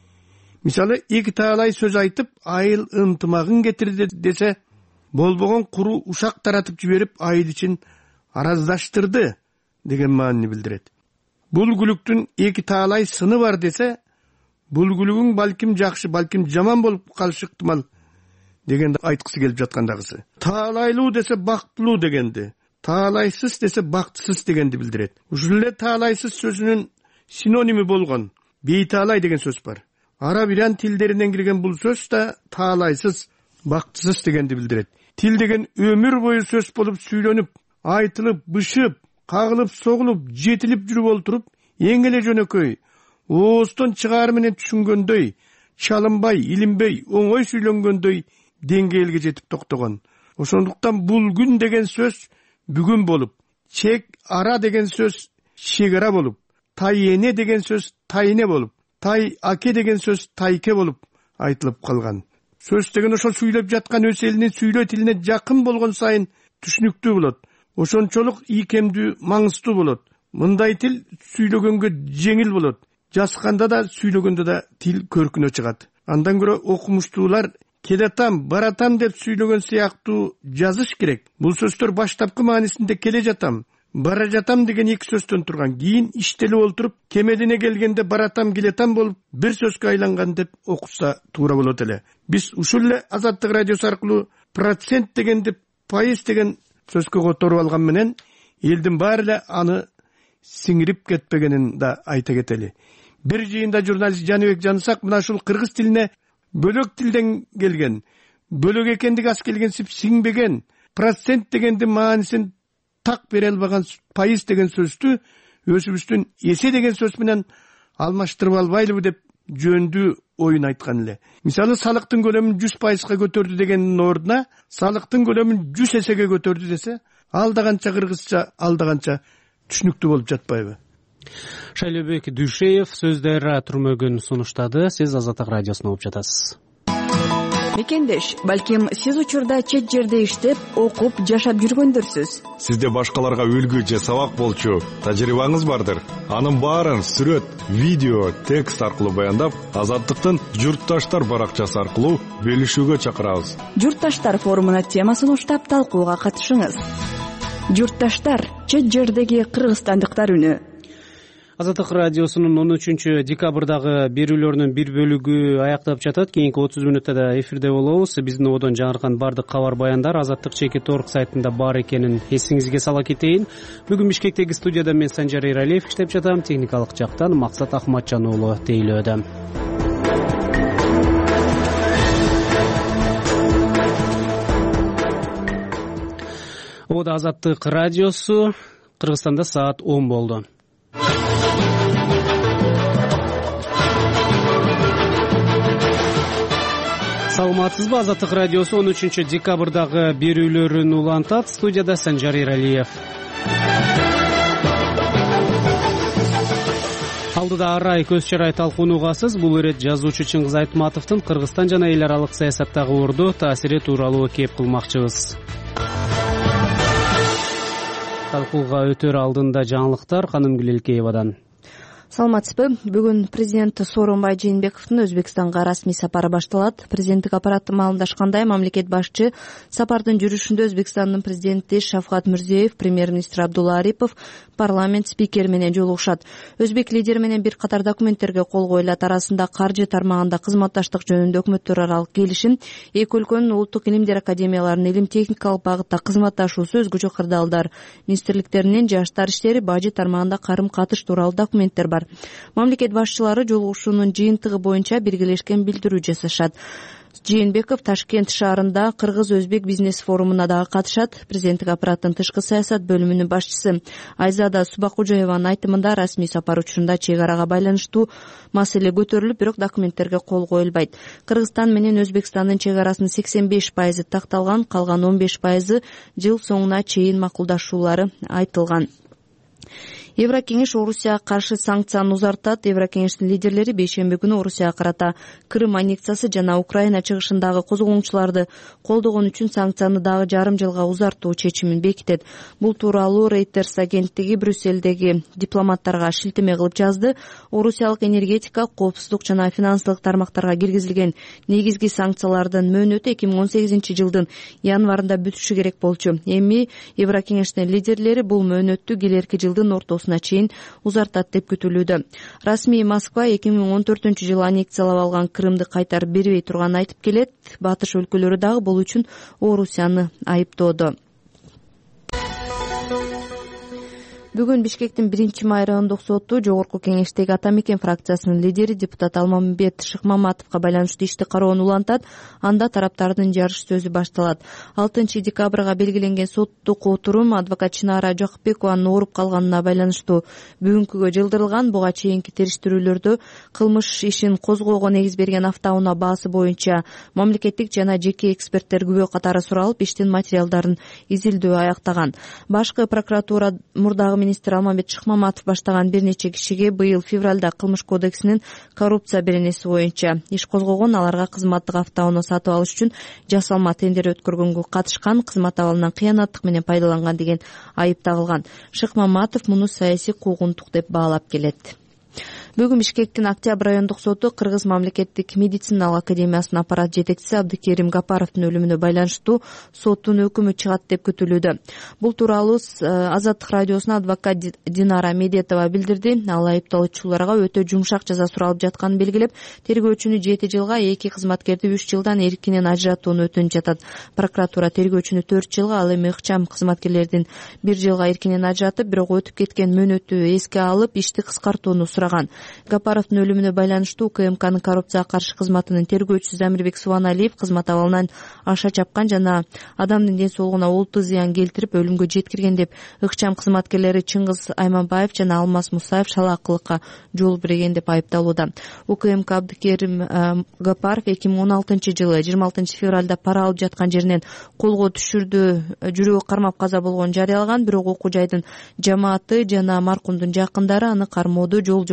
Мисалы, эки таалай сөз айтып, айыл ынтымагын кетирди десе, болбогон куру ушак таратып жиберип, айыл ичин араздаштырды деген маанини билдирет. Бул күлүктүн эки таалай сыны бар десе, бул күлүгүң балким жакшы, балким жаман болуп калышы ыктымал дегенди айткысы келип жаткандагысы. Таалайлуу десе бактылуу дегенди, таалайсыз десе бактысыз дегенди билдирет. Ушул эле таалайсыз сөзүнүн синоними болгон бейтаалай деген сөз бар. Араб иран тилдеринен кирген бул сөз да таалайсыз, бактысыз дегенди билдирет. Тил деген өмүр бою сөз болуп сүйлөнүп, айтылып, бышып, кагылып, согулуп, жетилип жүрүп олтуруп, эң эле жөнөкөй, ооздон чыгаар менен түшүнгөндөй, чалынбай, илинбей, оңой сүйлөнгөндөй деңгээлге жетип токтогон. Ошондуктан бул күн деген сөз бүгүн болуп, чек ара деген сөз чегара болуп, тайене деген сөз тайне болуп, тай аке деген сөз тайке болуп айтылып калган. Сөз деген ошол сүйлөп жаткан өз элинин сүйлөө тилине жакын болгон сайын түшүнүктүү болот. Ошончолук ийкемдүү, маңыздуу болот. Мындай тил сүйлөгөнгө жеңил болот. Жазганда да, сүйлөгөндө да тил көркүнө чыгат. Андан көрө окумуштуулар келатам, баратам деп сүйлөгөн сыяктуу жазыш керек. Бул сөздөр баштапкы маанисинде келе жатам, бара жатам деген эки сөздөн турган. Кийин иштелип олтуруп, кемелине келгенде баратам, келетам болуп, бир сөзгө айланган деп окуса туура болот эле. Биз ушул эле Азаттык радиосу аркылуу процент дегенди пайыз деген сөзгө которуп алган менен элдин баары эле аны сиңирип кетпегенин да айта кетели. Бир жыйында журналист Жаныбек Жанысак мына ушул кыргыз тилине бөлөк тилден келген, бөлөк экендиги аз келгенсип сиңбеген, процент дегенди маанисин так бере албаган пайыз деген сөздү өзүбүздүн эсе деген сөз менен алмаштырып албайлыбы деп жөндүү оюн айткан эле. Мисалы, салыктын көлөмүн 100%га көтөрдү дегендин ордуна салыктын көлөмүн 100 эсеге көтөрдү десе, алдаганча кыргызча, алдаганча түшүнүктүү болуп жатпайбы? Шайлообек Дүйшеев сөз дайра түрмөгүн сунуштады. Сиз Азаттык радиосуна угуп жатасыз. мекендеш, балким сиз учурда чет жерде иштеп, окуп, жашап жүргөндөрсүз. Сизде башкаларга үлгү же сабак болчу тажрыйбаңыз бардыр. Анын баарын сүрөт, видео, текст аркылуу баяндап, Азаттыктын Журтташтар баракчасы аркылуу бөлүшүүгө чакырабыз. Журтташтар форумуна темасын уштап талкууга катышыңыз. Журтташтар, чет жердеги кыргызстандыктар үнү. Азаттык радиосунун 13 декабрдагы берүүлөрүнүн бир бөлүгү аяктап жатат. Кийинки 30 мүнөттө да эфирде болобуз. Биздин одон жаңыркан бардык кабар баяндар Азаттык /org сайтында бар экенин эсиңизге сала кетейин. Бүгүн Бишкектеги студияда мен Санжар Эралиев иштеп жатам. Техникалык жактан Максат Ахматжан уулу тейлөөдө. Ода Азаттык радиосу. Кыргызстанда саат 10 болду. Саламатсызбы? Азаттык радиосу 13 декабрдагы берүүлөрүн улантат. Студияда Санжар Эралиев. Алдыда арай көз чарай талкуунугасыз. Бул ирет жазуучу Чыңгыз Айтматовдун Кыргызстан жана эл аралык саясаттагы орду таасири тууралуу кеп кылмакчыбыз. Талкууга өтөр алдында жаңылыктар Канымгүл Элкеевадан. Саламатсызбы? Бүгүн президент Сооронбай Жээнбековдун Өзбекстанга расмий сапары башталат. Президенттик аппарат маалымдашкандай, мамлекет башчы сапардын жүрүшүндө Өзбекстандын президенти Шавкат Мирзиёев, премьер-министр Абдулла Арипов, парламент спикери менен жолугушат. Өзбек лидери менен бир катар документтерге кол коюлат. Арасында каржы тармагында кызматташтык жөнүндө өкмөттөр аралык келишим, эки өлкөнүн улуттук илимдер академияларынын илим техникалык багытта кызматташуусу, өзгөчө кырдаалдар, министрликтеринин жаштар иштери, бажы тармагында карым-катыш тууралуу документтер бар. Мамлекет башчылары жолугушуунун жыйынтыгы боюнча биргелешкен билдирүү жасашат. Жээнбеков Ташкент шаарында кыргыз-өзбек бизнес форумуна дагы катышат. Президенттик аппараттын тышкы саясат бөлүмүнүн башчысы Айзада Субакужаеванын айтымында, расмий сапар учурунда чек арага байланыштуу маселе көтөрүлүп, бирок документтерге кол коюлбайт. Кыргызстан менен Өзбекстандын чек арасынын 85% такталган, калган 15% жыл соңуна чейин макулдашуулары айтылган. Еврокеңеш Орусияга каршы санкцияны узартат. Еврокеңештин лидерлери бейшемби күнү Орусияга карата Крым аннексиясы жана Украина чыгышындагы козголоңчуларды колдогон үчүн санкцияны дагы жарым жылга узартуу чечимин бекитет. Бул тууралуу Reuters агенттиги Брюссельдеги дипломаттарга шилтеме кылып жазды. Орусиялык энергетика, коопсуздук жана финансылык тармактарга киргизилген негизги санкциялардын мөөнөтү 2018 жылдын январында бүтүшү керек болчу. Эми Еврокеңештин лидерлери бул мөөнөттү келерки жылдын ортосуна чейин узартат деп күтүлүүдө. Расмий Москва 2014 жылы аннексиялап алган Крымды кайтарып бербей турганын айтып келет. Батыш өлкөлөрү дагы бул үчүн Орусияны айыптоодо. Бүгүн Бишкектин 1-май райондук соту Жогорку Кеңештеги Ата Мекен фракциясынын лидери депутат Алмамбет Шыкмаматовго байланыштуу ишти кароону улантат. Анда тараптардын жарыш сөзү башталат. 6 декабрга белгиленген соттук отурум адвокат Чынара Жакыпбекованын ооруп калганына байланыштуу бүгүнкүгө жылдырылган. Буга чейинки териштирүүлөрдө кылмыш ишин козгоого негиз берген автоунаа баасы боюнча мамлекеттик жана жеке эксперттер күбө катары суралып, иштин материалдарын изилдөө аяктаган. Башкы прокуратура мурдагы министр Алмамбет Шыкмаматов баштаган бир нече кишиге быйыл февралда кылмыш кодексинин коррупция беренеси боюнча иш козгогон. Аларга кызматтык автоунаа сатып алыш үчүн жасалма тендер өткөргөнгө катышкан, кызмат абалынан кыянаттык менен пайдаланган деген айып тагылган. Шыкмаматов муну саясий куугунтук деп баалап келет. Бүгүн Бишкектин Октябрь райондук соту Кыргыз мамлекеттик медициналык академиясынын аппарат жетекчиси Абдыкерим Гапаровдун өлүмүнө байланыштуу соттун өкүмү чыгат деп күтүлүүдө. Бул тууралуу Азаттык радиосуна адвокат Динара Медетова билдирди. Ал айыпталуучуларга өтө жумшак жаза суралып жатканын белгилеп, тергөөчүнү 7 жылга, эки кызматкерди 3 жылдан эркинен ажыратууну өтүнүп жатат. Прокуратура тергөөчүнү 4 жылга, ал эми ыкчам кызматкерлердин 1 жылга эркинен ажыратып, бирок өтүп кеткен мөөнөттү эске алып, ишти кыскартууну сураган. Гапаровдун өлүмүнө байланыштуу УКМКнын коррупцияга каршы кызматынын тергөөчүсү Замирбек Субаналиев кызмат абалынан аша чапкан жана адамдын ден соолугуна олуттуу зыян келтирип, өлүмгө жеткирген деп ыкчам кызматкерлери Чыңгыз Айманбаев жана Алмаз Мусаев шалаакылыкка жол берген деп айыпталууда. УКМК Абдыкерим Гапаров 2016 жылы 26 февралда пара алып жаткан жеринен колго түшүрдү, жүрөгү кармап каза болгонун жарыялаган, бирок окуу жайдын жамааты жана маркумдун жакындары аны кармоодо жол жобо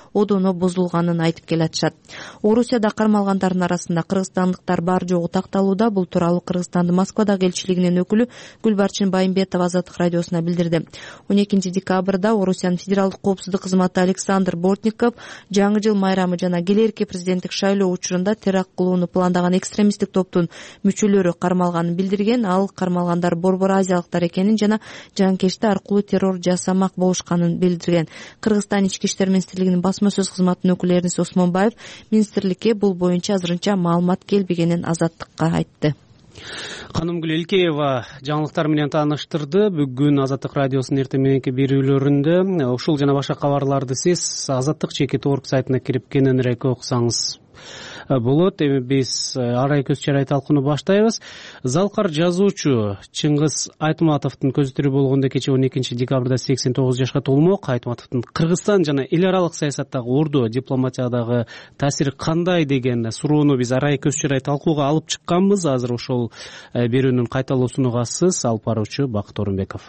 одоно бузулганын айтып келатышат. Орусияда кармалгандардын арасында кыргызстандыктар бар жогу такталууда. Бул тууралуу Кыргызстандын Москвадагы элчилигинин өкүлү Гүлбарчын Байымбетова Азаттык радиосуна билдирди. 12 декабрда Орусиянын федералдык коопсуздук кызматы Александр Бортников жаңы жыл майрамы жана келерки президенттик шайлоо учурунда теракт кылууну пландаган экстремисттик топтун мүчөлөрү кармалганын билдирген. Ал кармалгандар борбор азиялыктар экенин жана жанкечти аркылуу террор жасамак болушканын билдирген. Кыргызстан ички иштер министрлигинин басма сөз кызматынын өкүлү Эрнис Осмонбаев министрликке бул боюнча азырынча маалымат келбегенин Азаттыкка айтты. Канымгүл Элкеева жаңылыктар менен тааныштырды. Бүгүн Азаттык радиосунун эртең мененки берүүлөрүндө ушул жана башка кабарларды сиз Азаттык чекит орг сайтына кирип кененирээк окусаңыз болот. Эми биз арай көз чарай талкууну баштайбыз. Залкар жазуучу Чыңгыз Айтматовдун көзү тирүү болгондо кечээ 12 декабрда 89 жашка толмок. Айтматовдун Кыргызстан жана эл аралык саясаттагы орду, дипломатиядагы таасири кандай деген суроону биз арай көз чарай талкууга алып чыкканбыз. Азыр ошол берүүнүн кайталоосун угасыз. Алып баруучу Бакыт Орунбеков.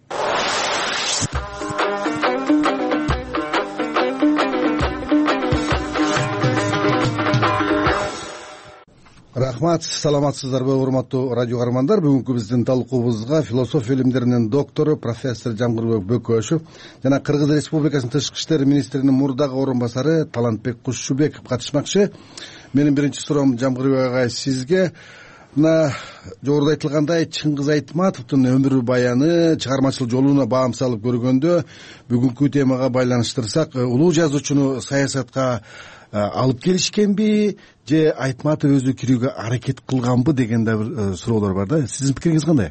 Рахмат, саламатсыздарбы урматтуу радио каармандар. Бүгүнкү биздин талкуубузга философия илимдеринин доктору профессор Жамгырбек Бөкөшев жана Кыргыз Республикасынын тышкы иштер министринин мурдагы орун басары Талантбек Кушчубеков катышмакчы. Менин биринчи суроом Жамгырбек агай сизге. Мына жогоруда айтылгандай Чыңгыз Айтматовдун өмүр баяны, чыгармачылык жолуна баам салып көргөндө бүгүнкү темага байланыштырсак, улуу жазуучуну саясатка алып келишкенби же Айтматов өзү кирүүгө аракет кылганбы деген да бир суроолор бар да. Сиздин пикириңиз кандай?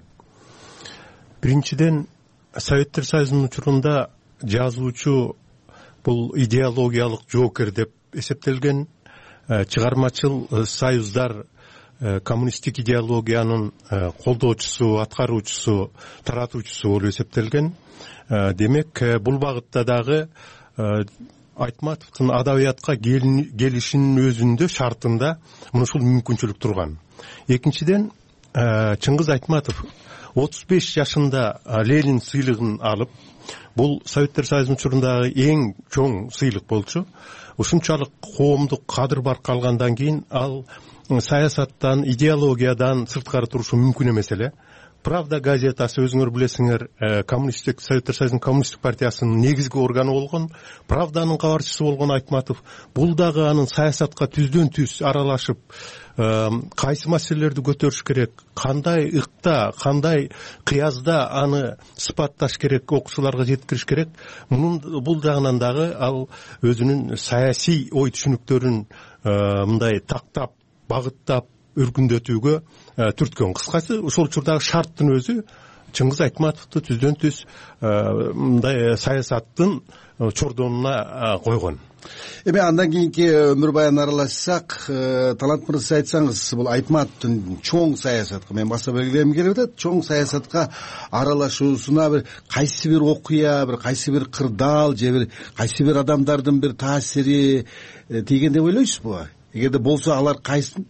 Биринчиден, Советтер Союзунун учурунда жазуучу бул идеологиялык жоокер деп эсептелген. Чыгармачыл союздар коммунисттик идеологиянын колдоочусу, аткаруучусу, таратуучусу болуп эсептелген. Демек, бул багытта дагы Айтматовдун адабиятка келишинин өзүндө шартында мына ушул мүмкүнчүлүк турган. Экинчиден, Чыңгыз Айтматов 35 жашында Ленин сыйлыгын алып, бул Советтер Союзунун учурундагы эң чоң сыйлык болчу. Ушунчалык коомдук кадыр бар калгандан кийин ал саясаттан, идеологиядан сырткары турушу мүмкүн эмес эле. Правда газетасы, өзүңөр билесиңер, коммунисттик Советтер Союзунун коммунисттик партиясынын негизги органы болгон. Правданын кабарчысы болгон Айтматов бул дагы анын саясатка түздөн түз аралашып, кайсы маселелерди көтөрүш керек, кандай ыкта, кандай кыязда аны сыпатташ керек, окуучуларга жеткириш керек. Бул жагынан дагы ал өзүнүн саясий ой түшүнүктөрүн мындай тактап, багыттап, өркүндөтүүгө түрткөн. Кыскасы, ошол учурдагы шарттын өзү Чыңгыз Айтматовду түздөн түз мындай саясаттын чордонуна койгон. Эми андан кийинки өмүр баянын аралашсак, Талант мырза айтсаңыз, бул Айтматовдун чоң саясатка, мен баса белгилегим келип атат, чоң саясатка аралашуусуна бир кайсы бир окуя, бир кайсы бир кырдаал же бир кайсы бир адамдардын бир таасири тийген деп ойлойсузбу? Эгерде болсо, алар кайсы?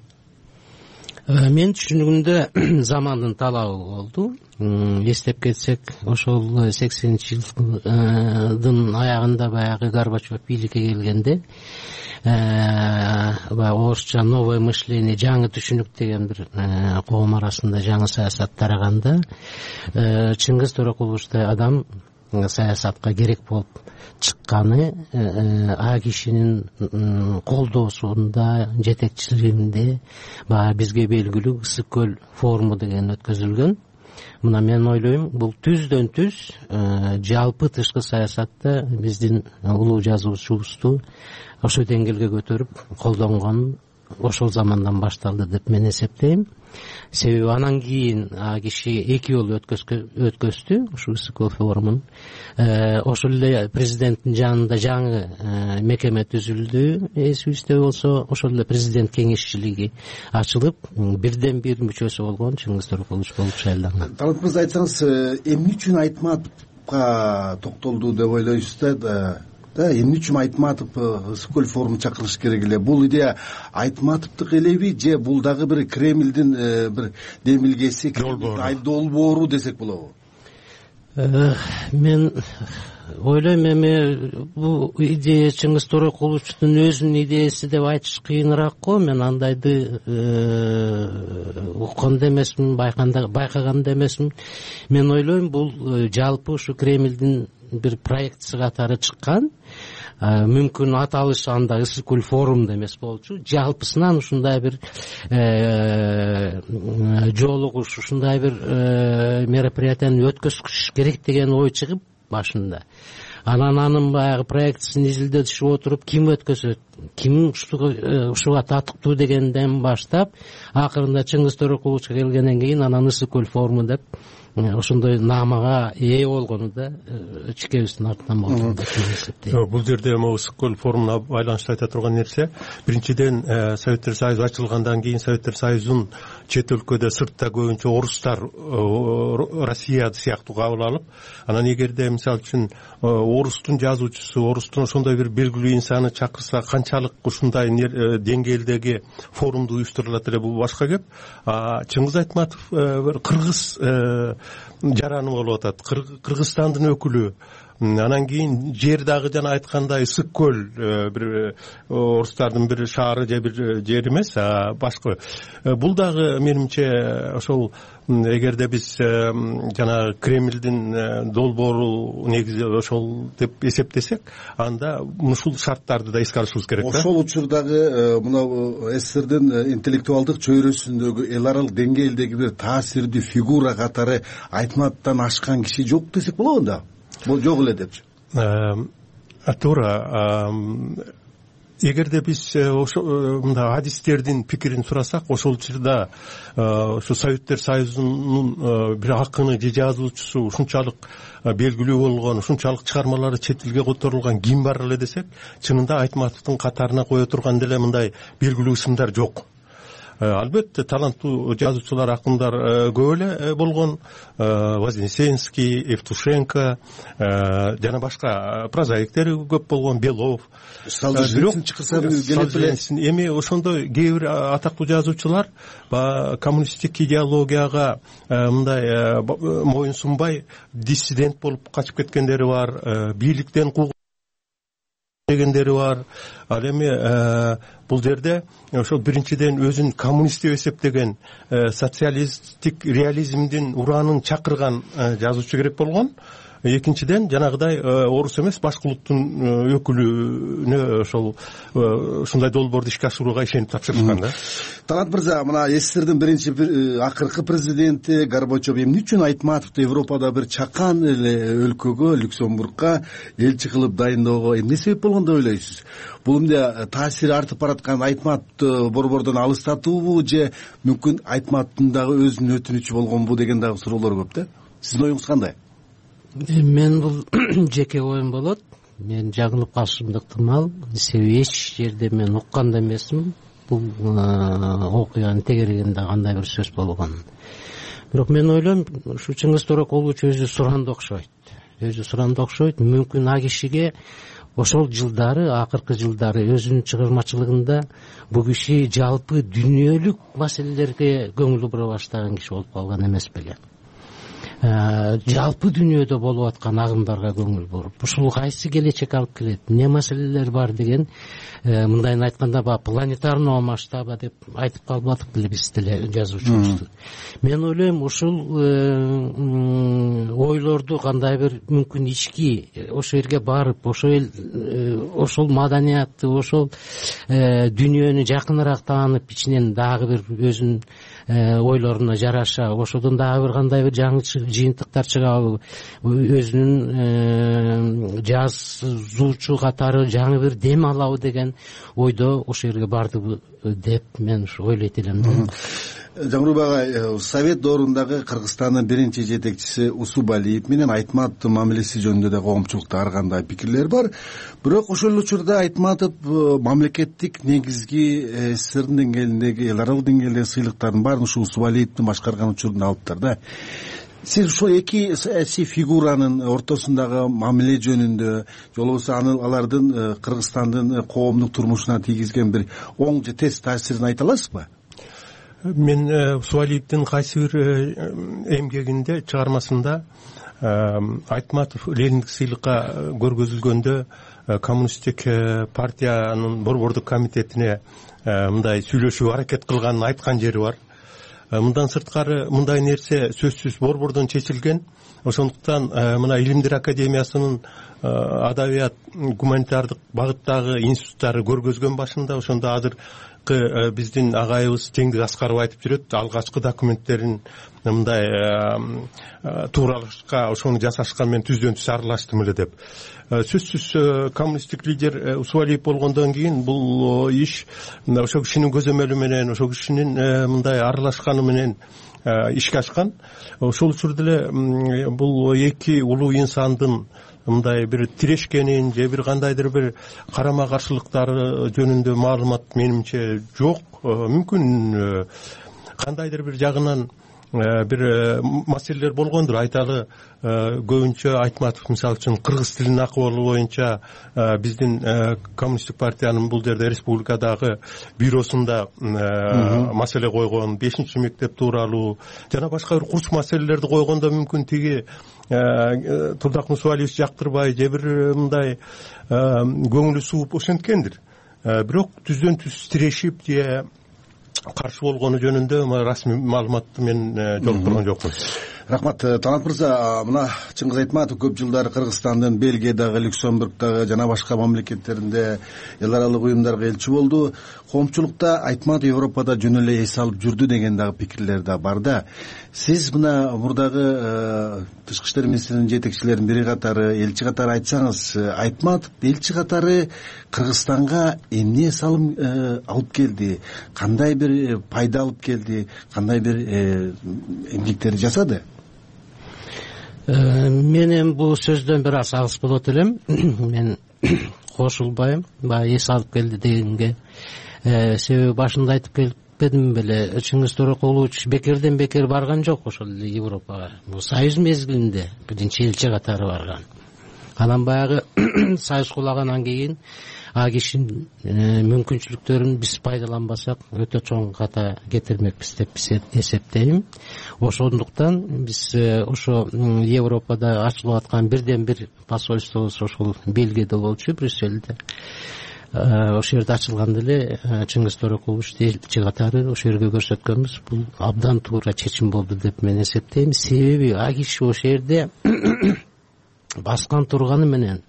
Мен түшүнүгүмдө замандын талабы болду. Эстеп кетсек, ошол 80-жылдын аягында баягы Горбачев бийликке келгенде, орусча новое мышление, жаңы түшүнүк деген бир коом арасында жаңы саясат тараганда, Чыңгыз Торокуловичтай адам саясатка керек болуп чыкканы а кишинин колдоосунда, жетекчилигинде бизге белгилүү Ысык көл форуму деген өткөзүлгөн. Мына мен ойлойм, бул түздөн түз жалпы тышкы саясатта биздин улуу жазуучубузду ошол деңгээлге көтөрүп колдонгон ошол замандан башталды деп мен эсептейм. Себеби анан кийин киши 2 жолу өткөздү ушул Ысык көл форумун. Ошол эле президенттин жанында жаңы мекеме түзүлдү. Эсибизде болсо, ошол эле президент кеңешчилиги ачылып, бирден бир мүчөсү болгон Чыңгыз Торокулович болуп шайланган. Талант мырза, айтсаңыз, эмне үчүн Айтматовго токтолду деп ойлойсуз да? Эмне үчүн Айтматов Ысык көл форумун чакырыш керек эле? Бул идея Айтматовдук элеби же бул дагы бир Кремлдин бир демилгеси, долбоору десек болобу? Мен ойлойм эми бул идея Чыңгыз Торокуловичтун өзүнүн идеясы деп айтыш кыйыныраак го. Мен андайды уккан да эмесмин, байкаган да эмесмин. Мен ойлойм бул жалпы ушу Кремлдин бир проектиси катары чыккан. Мүмкүн аталышы анда Ысыккөл форумда эмес болчу, жалпысынан ушундай бир жолугуш, ушундай бир мероприятияны өткөзүш керек деген ой чыгып башында. Анын баягы проектисин изилдетишип отуруп, ким өткөзөт, ким ушуга татыктуу дегенден баштап, акырында Чыңгыз Торокуловичке келгенден кийин анан Ысыккөл форуму деп ошондой наамага ээ болгону да чикебиздин артынан болду деп эсептейм. Бул жерде Ысыккөл форумуна байланыштуу айта турган нерсе, биринчиден Советтер Союзу ачылгандан кийин Советтер Союзунун чет өлкөдө, сыртта көбүнчө орустар Россия сыяктуу кабыл алып, анан эгерде мисалы үчүн орустун жазуучусу, орустун ошондой бир белгилүү инсаны чакырса, канчалык ушундай деңгээлдеги форумду уюштурулат эле, бул башка кеп. Чыңгыз Айтматов бир кыргыз жараны болуп атат, Кыргызстандын өкүлү. Анан кийин жер дагы жана айткандай Ысыккөл бир орустардын бир шаары же бир жер эмес, башка. Бул дагы менимче ошол эгерде биз жана Кремлдин долбоору негизи ошол деп эсептесек, анда ушул шарттарды да эске алышыбыз керек да. Ошол учурдагы мына СССРдин интеллектуалдык чөйрөсүндөгү эл аралык деңгээлдеги бир таасирдүү фигура катары Айтматовдон ашкан киши жок десек болобу да? Бул жок эле депчи. Туура. Эгерде биз мындай адистердин пикирин сурасак, ошол учурда ошо Советтер Союзунун бир акыны же жазуучусу ушунчалык белгилүү болгон, ушунчалык чыгармалары чет элге которулган ким бар эле десек, чынында Айтматовдун катарына кое турган деле мындай белгилүү ысымдар жок. Албетте таланттуу жазуучулар, акындар көп эле болгон, Вознесенский, Евтушенко жана башка прозаиктер көп болгон, Белов, эми ошондой кээ бир атактуу жазуучулар коммунисттик идеологияга мындай моюн сунбай диссидент болуп качып кеткендери бар, бийликтен дегендери бар. Ал эми бул жерде ошол биринчиден өзүн коммунист деп эсептеген, социалисттик реализмдин ураанын чакырган жазуучу керек болгон. Экинчиден жанагыдай орус эмес, башка улуттун өкүлүнө ошол ушундай долбоорду ишке ашырууга ишенип тапшырышкан да. Талант мырза, мына СССРдин биринчи акыркы президенти Горбачев эмне үчүн Айтматовду Европада бир чакан эле өлкөгө, Люксембургга элчи кылып дайындоого эмне себеп болгон деп ойлойсуз? Бул эмне таасири артып бараткан Айтматовду борбордон алыстатуубу же мүмкүн Айтматовдун дагы өзүнүн өтүнүчү болгонбу деген дагы суроолор көп да. Сиздин оюңуз кандай? Мен бул жеке оюм болот. Мен жагылып калышым ыктымал. Себеби эч жерде мен уккан да эмесмин. Бул окуянын тегерегинде кандай бир сөз болгонун. Бирок мен ойлойм, ушу Чыңгыз Торокулович өзү суранды окшойт. Мүмкүн а кишиге ошол жылдары, акыркы жылдары өзүнүн чыгармачылыгында бул киши жалпы дүйнөлүк маселелерге көңүл бура баштаган киши болуп калган эмес беле. Жалпы дүйнөдө болуп аткан агымдарга көңүл буруп, ушул кайсы келечек алып келет, эмне маселелер бар деген, мындайын айтканда планетарного масштаба деп айтып калбадык беле биз деле жазуучубузду. Мен ойлойм, ушул ойлорду кандай бир мүмкүн ички ошол жерге барып, ошол маданиятты, ошол дүйнөнү жакыныраак таанып, ичинен дагы бир өзүнүн ойлоруна жараша ошодон дагы бир кандай бир жаңы жыйынтыктар чыгабы, өзүнүн жазуучу катары жаңы бир дем алабы деген ойдо ошол жерге бардыбы деп мен ушу ойлойт элем. Жаңырбек агай, Совет доорундагы Кыргызстандын биринчи жетекчиси Усубалиев менен Айтматовдун мамилеси жөнүндө да коомчулукта ар кандай пикирлер бар. Бирок ошол учурда Айтматов мамлекеттик негизги СССРдин деңгээлиндеги, эл аралык деңгээлдеги сыйлыктардын баарын ушу Усубалиевдин башкарган учурунда алыптыр да. Сиз ушул эки саясий фигуранын ортосундагы мамиле жөнүндө, же болбосо алардын Кыргызстандын коомдук турмушуна тийгизген бир оң же терс таасирин айта аласызбы? мен Усубалиевдин кайсы бир эмгегинде, чыгармасында Айтматов Лениндик сыйлыкка көргөзүлгөндө коммунисттик партиянын борбордук комитетине мындай сүйлөшүүгө аракет кылганын айткан жери бар. Мындан сырткары мындай нерсе сөзсүз борбордон чечилген. Ошондуктан мына Илимдер академиясынын адабият гуманитардык багыттагы институттары көргөзгөн башында, ошондо азыркы биздин агайыбыз Теңдик Аскаров айтып жүрөт, алгачкы документтерин мындай тууралашка ошону жасашкан мен түздөн түз аралаштым эле деп. Сөзсүз коммунисттик лидер Усубалиев болгондон кийин бул иш ошол кишинин көзөмөлү менен, ошол кишинин мындай аралашканы менен ишке ашкан. Ошол учурда эле бул эки улуу инсандын мындай бир тирешкенин же бир кандайдыр бир карама каршылыктары жөнүндө маалымат менимче жок. Мүмкүн кандайдыр бир жагынан бир маселелер болгондур. Айталы, көбүнчө Айтматов мисалы үчүн кыргыз тилинин акыбалы боюнча биздин коммунисттик партиянын бул жерде республикадагы бюросунда маселе койгон, 5 мектеп тууралуу жана башка бир курч маселелерди койгондо мүмкүн тиги Турдак Усубалиевич жактырбай же бир мындай көңүлү сууп ошенткендир. Бирок түздөн түз тирешип же каршы болгону жөнүндө расмий маалыматты мен жолуктурган жокмун. Рахмат. Талант мырза, мына Чыңгыз Айтматов көп жылдар Кыргызстандын Бельгиядагы, Люксембургдагы жана башка мамлекеттеринде эл аралык уюмдарга элчи болду. Коомчулукта Айтматов Европада жөн эле эс алып жүрдү деген дагы пикирлер да бар да. Сиз мына мурдагы тышкы иштер министринин жетекчилеринин бири катары, элчи катары айтсаңыз, Айтматов элчи катары Кыргызстанга эмне салым алып келди, кандай бир пайда алып келди, кандай бир эмгектер жасады? Менин бул сөздөн бир аз алыс болот элем. Мен кошулбайм, баягы эс алып келди дегенге. Себеби башында айтып келбедим беле, Чыңгыз Торокулович бекерден бекер барган жок ошол эле Европага. Бул союз мезгилинде биринчи элчи катары барган. Анан баягы союз кулагандан кийин а кишинин мүмкүнчүлүктөрүн биз пайдаланбасак өтө чоң ката кетирмекпиз деп эсептейм. Ошондуктан биз ошо Европада ачылып аткан бирден бир посольствобуз ошол Бельгияда болчу, Брюссельде. Ошол жерде ачылганда эле Чыңгыз Торокулович элчи катары ошол жерге көрсөткөнбүз. Бул абдан туура чечим болду деп мен эсептейм. Себеби а киши ошол жерде баскан турганы менен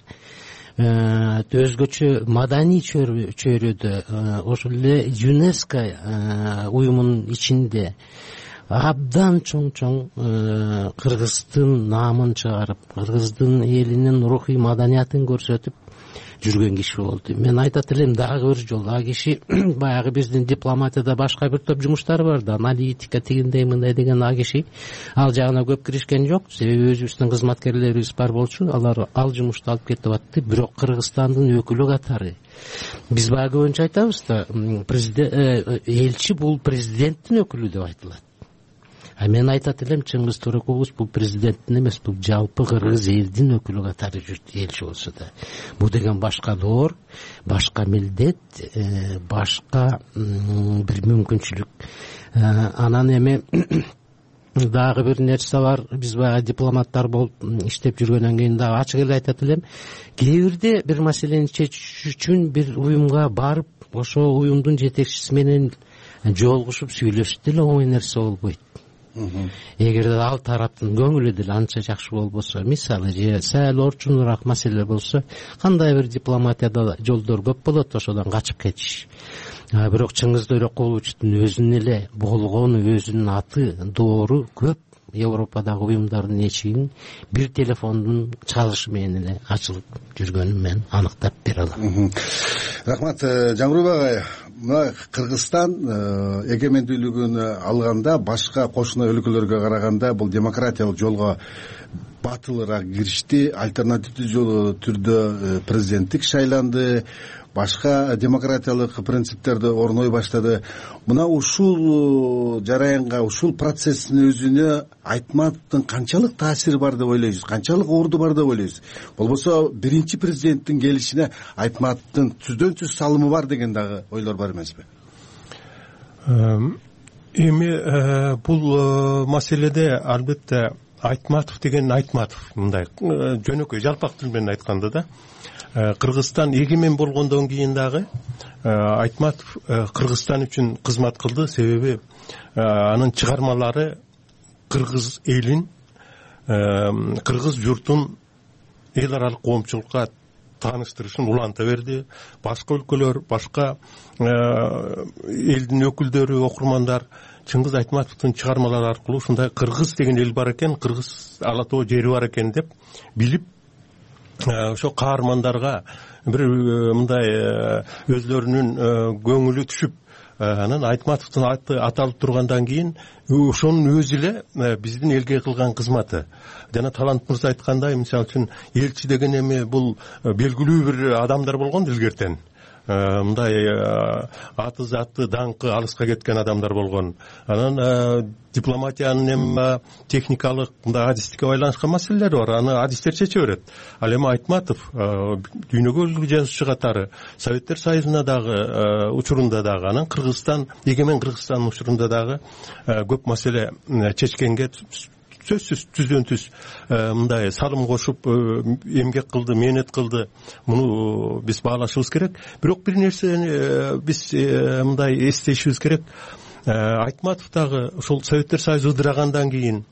өзгөчө маданий чөйрөдө ошол эле ЮНЕСКО уюмунун ичинде абдан чоң кыргыздын наамын чыгарып, кыргыздын элинин рухий маданиятын көрсөтүп жүргөн киши болду. Мен айтат элем дагы бир жолу а киши баягы биздин дипломатияда башка бир топ жумуштар бар да, аналитика тигиндей мындай деген а киши ал жагына көп киришкен жок. Себеби өзүбүздүн кызматкерлерибиз бар болчу, алар ал жумушту алып кетип атты. Бирок Кыргызстандын өкүлү катары биз баягы көбүнчө айтабыз да, элчи бул президенттин өкүлү деп айтылат. А мен айтат элем Чыңгыз Торокулович бул президенттин эмес, бул жалпы кыргыз элдин өкүлү катары жүрдү, элчи болсо да. Бул деген башка доор, башка милдет, башка бир мүмкүнчүлүк. Анан эми дагы бир нерсе бар, биз баягы дипломаттар болуп иштеп жүргөндөн кийин дагы ачык эле айтат элем, кээ бирде бир маселени чечиш үчүн бир уюмга барып, ошол уюмдун жетекчиси менен жолугушуп сүйлөшүп деле оңой нерсе болбойт. Эгерде ал тараптын көңүлү деле анча жакшы болбосо, мисалы же сәл орчунураак маселе болсо, кандай бир дипломатияда жолдор көп болот, ошодон качып кетиш. Бирок Чыңгыз Торокуловичтин өзүнүн эле болгону, өзүнүн аты, доору көп Европадагы уюмдардын эшигин бир телефондун чалышы менен эле ачылып жүргөнүн мен аныктап бере алам. Рахмат. Жаңгырбек агай, мына Кыргызстан эгемендүүлүгүн алганда башка кошуна өлкөлөргө караганда бул демократиялык жолго батылыраак киришти, альтернативдүү түрдө президенттик шайланды, башка демократиялык принциптерди орной баштады. Мына ушул жараянга, ушул процесстин өзүнө Айтматовдун канчалык таасири бар деп ойлойсуз, канчалык орду бар деп ойлойсуз? Болбосо биринчи президенттин келишине Айтматовдун түздөн түз салымы бар деген дагы ойлор бар эмеспи? эми бул маселеде албетте Айтматов деген Айтматов, мындай жөнөкөй жалпак тил менен айтканда да Кыргызстан эгемен болгондон кийин дагы Айтматов Кыргызстан үчүн кызмат кылды. Себеби анын чыгармалары кыргыз элин, кыргыз журтун эл аралык коомчулукка тааныштырышын уланта берди. Башка өлкөлөр, башка элдин өкүлдөрү, окурмандар Чыңгыз Айтматовдун чыгармалары аркылуу ушундай кыргыз деген эл бар экен, кыргыз ала тоо жери бар экен деп билип, ошо каармандарга бир мындай өзлөрүнүн көңүлү түшүп, анан Айтматовдун аты аталып тургандан кийин ошонун өзү эле биздин элге кылган кызматы. Жана Талант мырза айткандай, мисалы үчүн элчи деген эми бул белгилүү бир адамдар болгон илгертен. Мындай аты заты даңкы алыска кеткен адамдар болгон. Анан дипломатиянын эми техникалык мындай адистикке байланышкан маселелери бар. Аны адистер чече берет. Ал эми Айтматов дүйнөгө үлгү жазуучу катары Советтер Союзуна дагы учурунда дагы, анан Кыргызстан, эгемен Кыргызстандын учурунда дагы көп маселе чечкенге сөзсүз түздөн түз мындай салым кошуп эмгек кылды, мээнет кылды. Муну биз баалашыбыз керек. Бирок бир нерсени биз мындай эстешибиз керек. Айтматов дагы ошол Советтер Союзу ыдырагандан кийин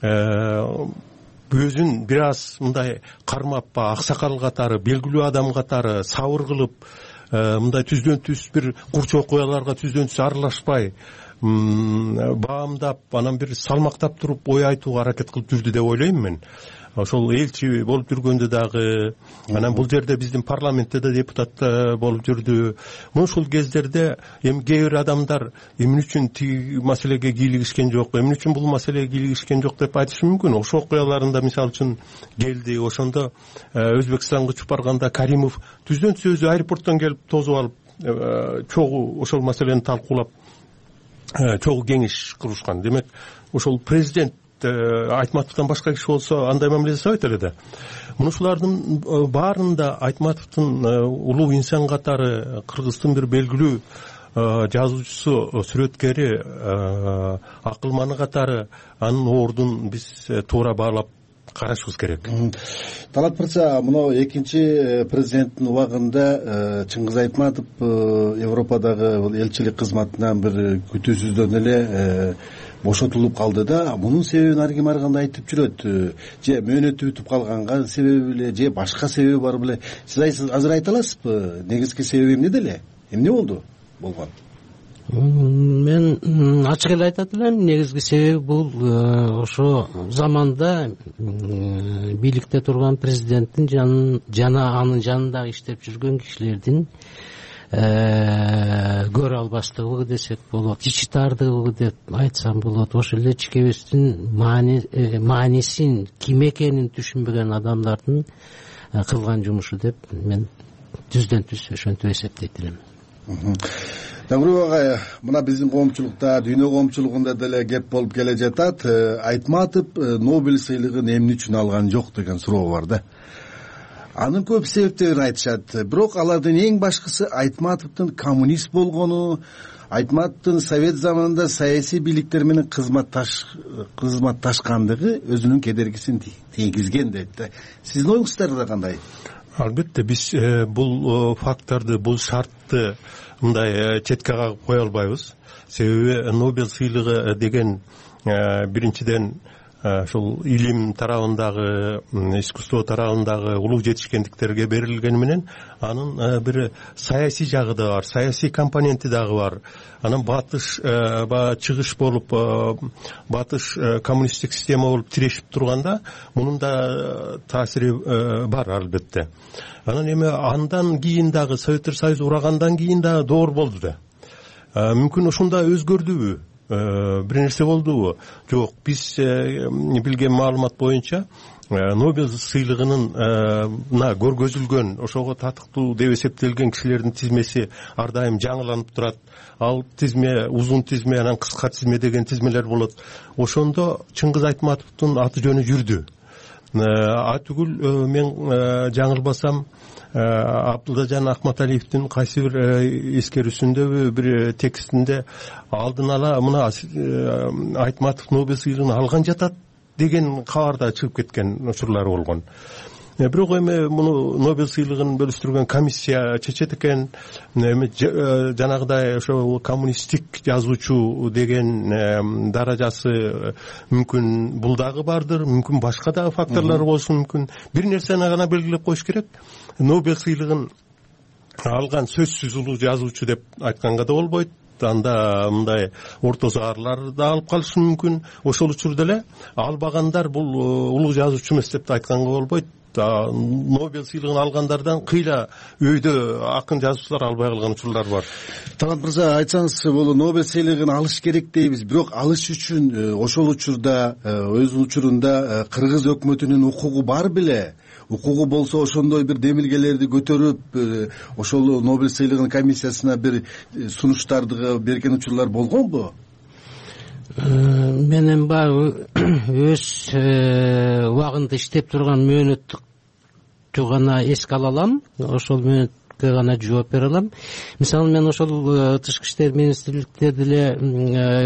өзүн бир аз мындай кармап, аксакал катары, белгилүү адам катары сабыр кылып, мындай түздөн түз бир курч окуяларга түздөн түз аралашпай, баамдап, анан бир салмактап туруп ой айтууга аракет кылып жүрдү деп ойлойм мен. Ошол элчи болуп жүргөндө дагы, анан бул жерде биздин парламентте да депутат болуп жүрдү. Ушул кездерде эми кээ бир адамдар эмне үчүн тиги маселеге кийлигишкен жок, эмне үчүн бул маселеге кийлигишкен жок деп айтышы мүмкүн. Ошол окуяларында мисалы үчүн келди, ошондо Өзбекстанга учуп барганда Каримов түздөн түз өзү аэропорттон келип тосуп алып, чогуу ошол маселени талкуулап, чогуу кеңеш курушкан. Демек, ошол президент Айтматовдон башка киши болсо андай мамиле жасабайт эле да. Мунушулардын баарында Айтматовдун улуу инсан катары, Кыргыздын бир белгилүү жазуучусу, сүрөткери, акылманы катары анын ордун биз туура баалап карашыбыз керек. Талант мырза, мына экинчи президенттин убагында Чыңгыз Айтматов Европадагы элчилик кызматынан бир күтүүсүздөн эле бошотулуп калды да. Мунун себебин ар ким ар кандай айтып жүрөт. Же мөөнөтү бүтүп калганга себеби беле, же башка себеби бар беле? Сиз азыр айта аласызбы? Негизги себеби эмнеде эле? Эмне болду? Болгон? Мен ачык эле айтат элем, негизги себеби бул ошо заманда бийликте турган президенттин жана анын жанындагы иштеп жүргөн кишилердин көрө албаштыгы десек болот, ичи тардыгы деп айтсам болот. Ошол эле чикебестин маанисин, ким экенин түшүнбөгөн адамдардын кылган жумушу деп мен түздөн түз ошентип эсептейт элем. Даңгырбек агай, мына биздин коомчулукта, дүйнө коомчулугунда деле кеп болуп келе жатат. Айтматов Нобель сыйлыгын эмне үчүн алган жок деген суроо бар да. Анын көп себептерин айтышат. Бирок алардын эң башкысы Айтматовдун коммунист болгону, Айтматовдун Совет заманында саясий бийликтер менен кызматташкандыгы өзүнүн кедергисин тийгизген дейт. Сиздин оюңуздар кандай? Албетте биз бул факторду, бул шартты мындай четке кагып кое албайбыз. Себеби Нобель сыйлыгы деген биринчиден ошол илим тарабындагы, искусство тарабындагы улуу жетишкендиктерге берилгени менен анын бир саясий жагы да бар, саясий компоненти дагы бар. Анан батыш чыгыш болуп, батыш коммунисттик система болуп тирешип турганда мунун да таасири бар албетте. Анан эми андан кийин дагы Советтер Союзу урагандан кийин дагы доор болду да. Мүмкүн ушунда өзгөрдүбү? Бир нерсе болдубу? Жок, биз билген маалымат боюнча Нобель сыйлыгынын көргөзүлгөн, ошого татыктуу деп эсептелген кишилердин тизмеси ар дайым жаңыланып турат. Ал тизме, узун тизме, анан кыска тизме деген тизмелер болот. Ошондо Чыңгыз Айтматовдун аты жөнү жүрдү. Түгүл мен жаңылбасам Абдылжан Акматалиевдин кайсы бир эскерүүсүндө бир текстинде алдын ала мына Айтматов Нобель сыйлыгын алган жатат деген кабарда чыгып кеткен учурлар болгон. Бирок эми муну Нобель сыйлыгын бөлүштүргөн комиссия чечет экен. Жанагыдай ошо коммунисттик жазуучу деген даражасы мүмкүн бул дагы бардыр, мүмкүн башка дагы факторлор болушу мүмкүн. Бир нерсени гана белгилеп коюш керек. Нобель сыйлыгын алган сөзсүз улуу жазуучу деп айтканга да болбойт. Анда мындай орто заарлар да алып калышы мүмкүн. Ошол учурда эле албагандар бул улуу жазуучу эмес деп айтканга болбойт. Нобель сыйлыгын алгандардан кыйла өйдө акын жазуучулар албай калган учурлар бар. Талант мырза, айтсаңыз, бул Нобель сыйлыгын алыш керек дейбиз, бирок алыш үчүн ошол учурда өз учурунда кыргыз өкмөтүнүн укугу бар беле? Укугу болсо ошондой бир демилгелерди көтөрүп, ошол Нобель сыйлыгынын комиссиясына бир сунуштарды берген учурлар болгонбу? Менин баягы өз убагында иштеп турган мөөнөттү гана эске ала алам, ошол мөөнөткө гана жооп бере алам. Мисалы мен ошол тышкы иштер министрликте деле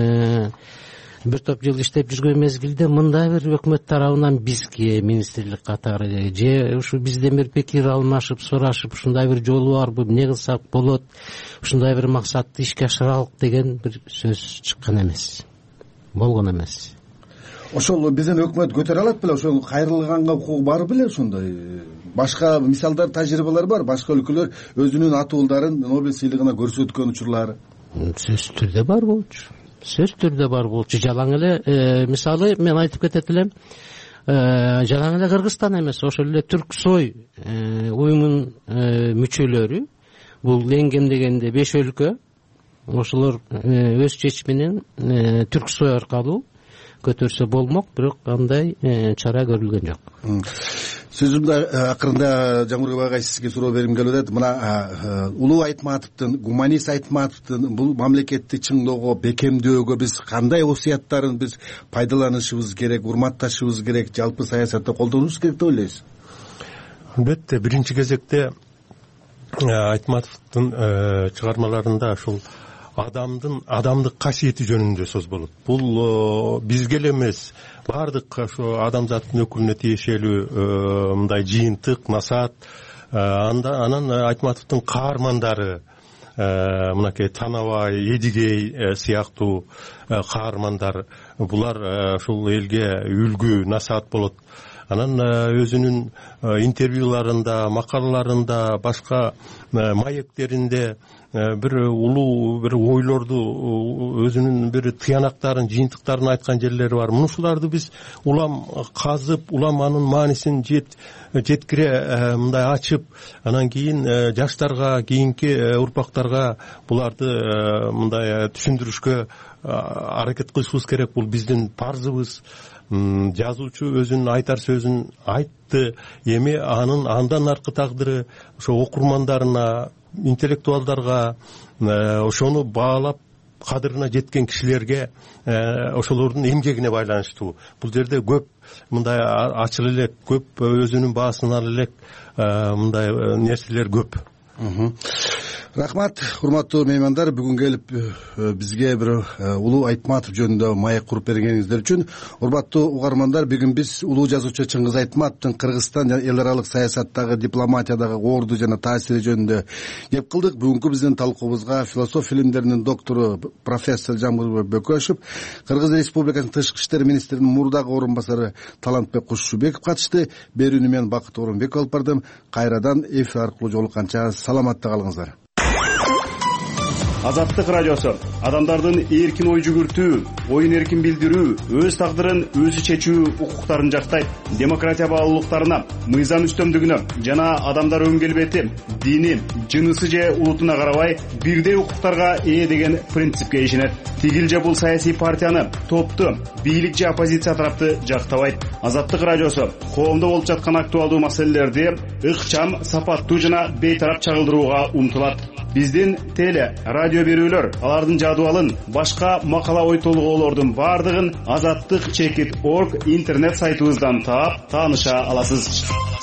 бир топ жыл иштеп жүргөн мезгилде мындай бир өкмөт тарабынан бизге министрлик катары же ушу бизден бир пикир алмашып, сурашып, ушундай бир жолу барбы, эмне кылсак болот, ушундай бир максатты ишке ашыралык деген бир сөз чыккан эмес, болгон эмес. Ошол бизден өкмөт көтөрө алат беле? Ошол кайрылганга укугу бар беле? Ошондой башка мисалдар, тажрыйбалар бар? Башка өлкөлөр өзүнүн атууларын Нобель сыйлыгына көрсөткөн учурлары? Сөзсүз түрдө бар болчу. Сөз түрдө бар болчу. Жалаң эле мисалы мен айтып кетет элем. Жалаң эле Кыргызстан эмес, ошол эле Түрксой уюмунун мүчөлөрү, бул эң кем дегенде 5 өлкө, ошолор өз чечиминен Түрксой аркылуу көтөрсө болмок, бирок андай чара көрүлгөн жок. Сөзүмдү акырында Жамбырбек агай сизге суроо бергим келип атат. Мына улуу Айтматовдун, гуманист Айтматовдун бул мамлекетти чыңдоого, бекемдөөгө биз кандай осуяттарын биз пайдаланышыбыз керек, урматташыбыз керек, жалпы саясатта колдонушубуз керек деп ойлойсуз? Албетте, биринчи кезекте Айтматовдун чыгармаларында ушул адамдык касиети жөнүндө сөз болот. Бул бизге эле эмес, бардык ошо адамзаттын өкүлүнө тиешелүү мындай жыйынтык, насаат. Анан Айтматовдун каармандары, мынакей Танабай, Эдигей сыяктуу каармандар, булар ушул элге үлгү, насаат болот. Анан өзүнүн интервьюларында, макалаларында, башка маектеринде бир улуу бир ойлорду, өзүнүн бир тыянактарын, жыйынтыктарын айткан жерлери бар. Мушуларды биз улам казып, улам анын маанисин жеткире мындай ачып, анан кийин жаштарга, кийинки урпактарга буларды мындай түшүндүрүшкө аракет кылышыбыз керек. Бул биздин парзыбыз. Жазуучу өзүнүн айтар сөзүн айтты. Эми андан аркы тагдыры ошо окурмандарына, интеллектуалдарга, ошону баалап кадырына жеткен кишилерге, ошолордун эмгегине байланыштуу. Бул жерде көп мындай ачыл элек, көп өзүнүн баасын ала элек мындай нерселер көп. Рахмат, урматтуу меймандар, бүгүн келип бизге бир улуу Айтматов жөнүндө маек куруп бергениңиздер үчүн. Урматтуу угармандар, бүгүн биз улуу жазуучу Чыңгыз Айтматовдун Кыргызстан жана эл аралык саясаттагы, дипломатиядагы орду жана таасири жөнүндө кеп кылдык. Бүгүнкү биздин талкуубузга философия илимдеринин доктору профессор Жамбырбек Бөкөшев, Кыргыз Республикасынын тышкы иштер министринин мурдагы орун басары Талантбек Кушубеков катышты. Берүүнү мен Бакыт Орунбеков алып бардым. Кайрадан эфир аркылуу жолукканча саламатта калыңыздар. Азаттык радиосу адамдардын эркин ой жүгүртүү, оюн эркин билдирүү, өз тагдырын өзү чечүү укуктарын жактайт. Демократия баалуулуктарына, мыйзам үстөмдүгүнө жана адамдар өн келбети, дини, жынысы же улутуна карабай бирдей укуктарга ээ деген принципке ишенет. Тигил же бул саясий партияны, топту, бийлик же оппозиция тарапты жактабайт. Азаттык радиосу коомдо болуп жаткан актуалдуу маселелерди ыкчам, сапаттуу жана бейтарап чагылдырууга умтулат. Биздин теле радио берүүлөр, алардын жадыбалын, башка макала ой толгоолордун баардыгын azattik.org интернет сайтыбыздан таап, тааныша аласыз.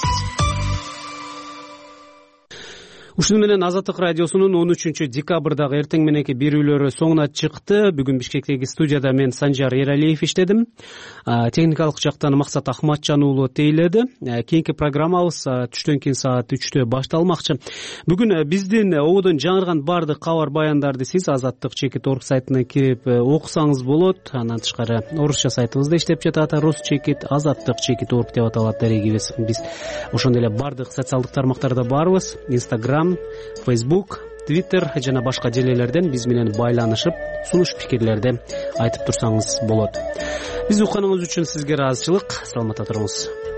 Ушуну менен Азаттык радиосунун 13 декабрдагы эртең мененки берүүлөрү соңуна чыкты. Бүгүн Бишкектеги студияда мен Санжар Эралиев иштедим. Техникалык жактан Максат Ахматжан уулу тейледи. Кийинки программабыз түштөн кийин саат 3-тө башталмакчы. Бүгүн биздин ободон жаңырган баардык кабар баяндарды сиз azattik.org сайтына кирип окусаңыз болот. Андан тышкары орусча сайтыбызда иштеп жатат. azattik.org деп аталат дарегибиз. Биз ошондой эле баардык социалдык тармактарда барбыз. Instagram, Facebook, Twitter жана башка желелерден биз менен байланышып, сунуш пикирлерди айтып турсаңыз болот. Биз укканыңыз үчүн сизге ыраазычылык. Саламатта туруңуз.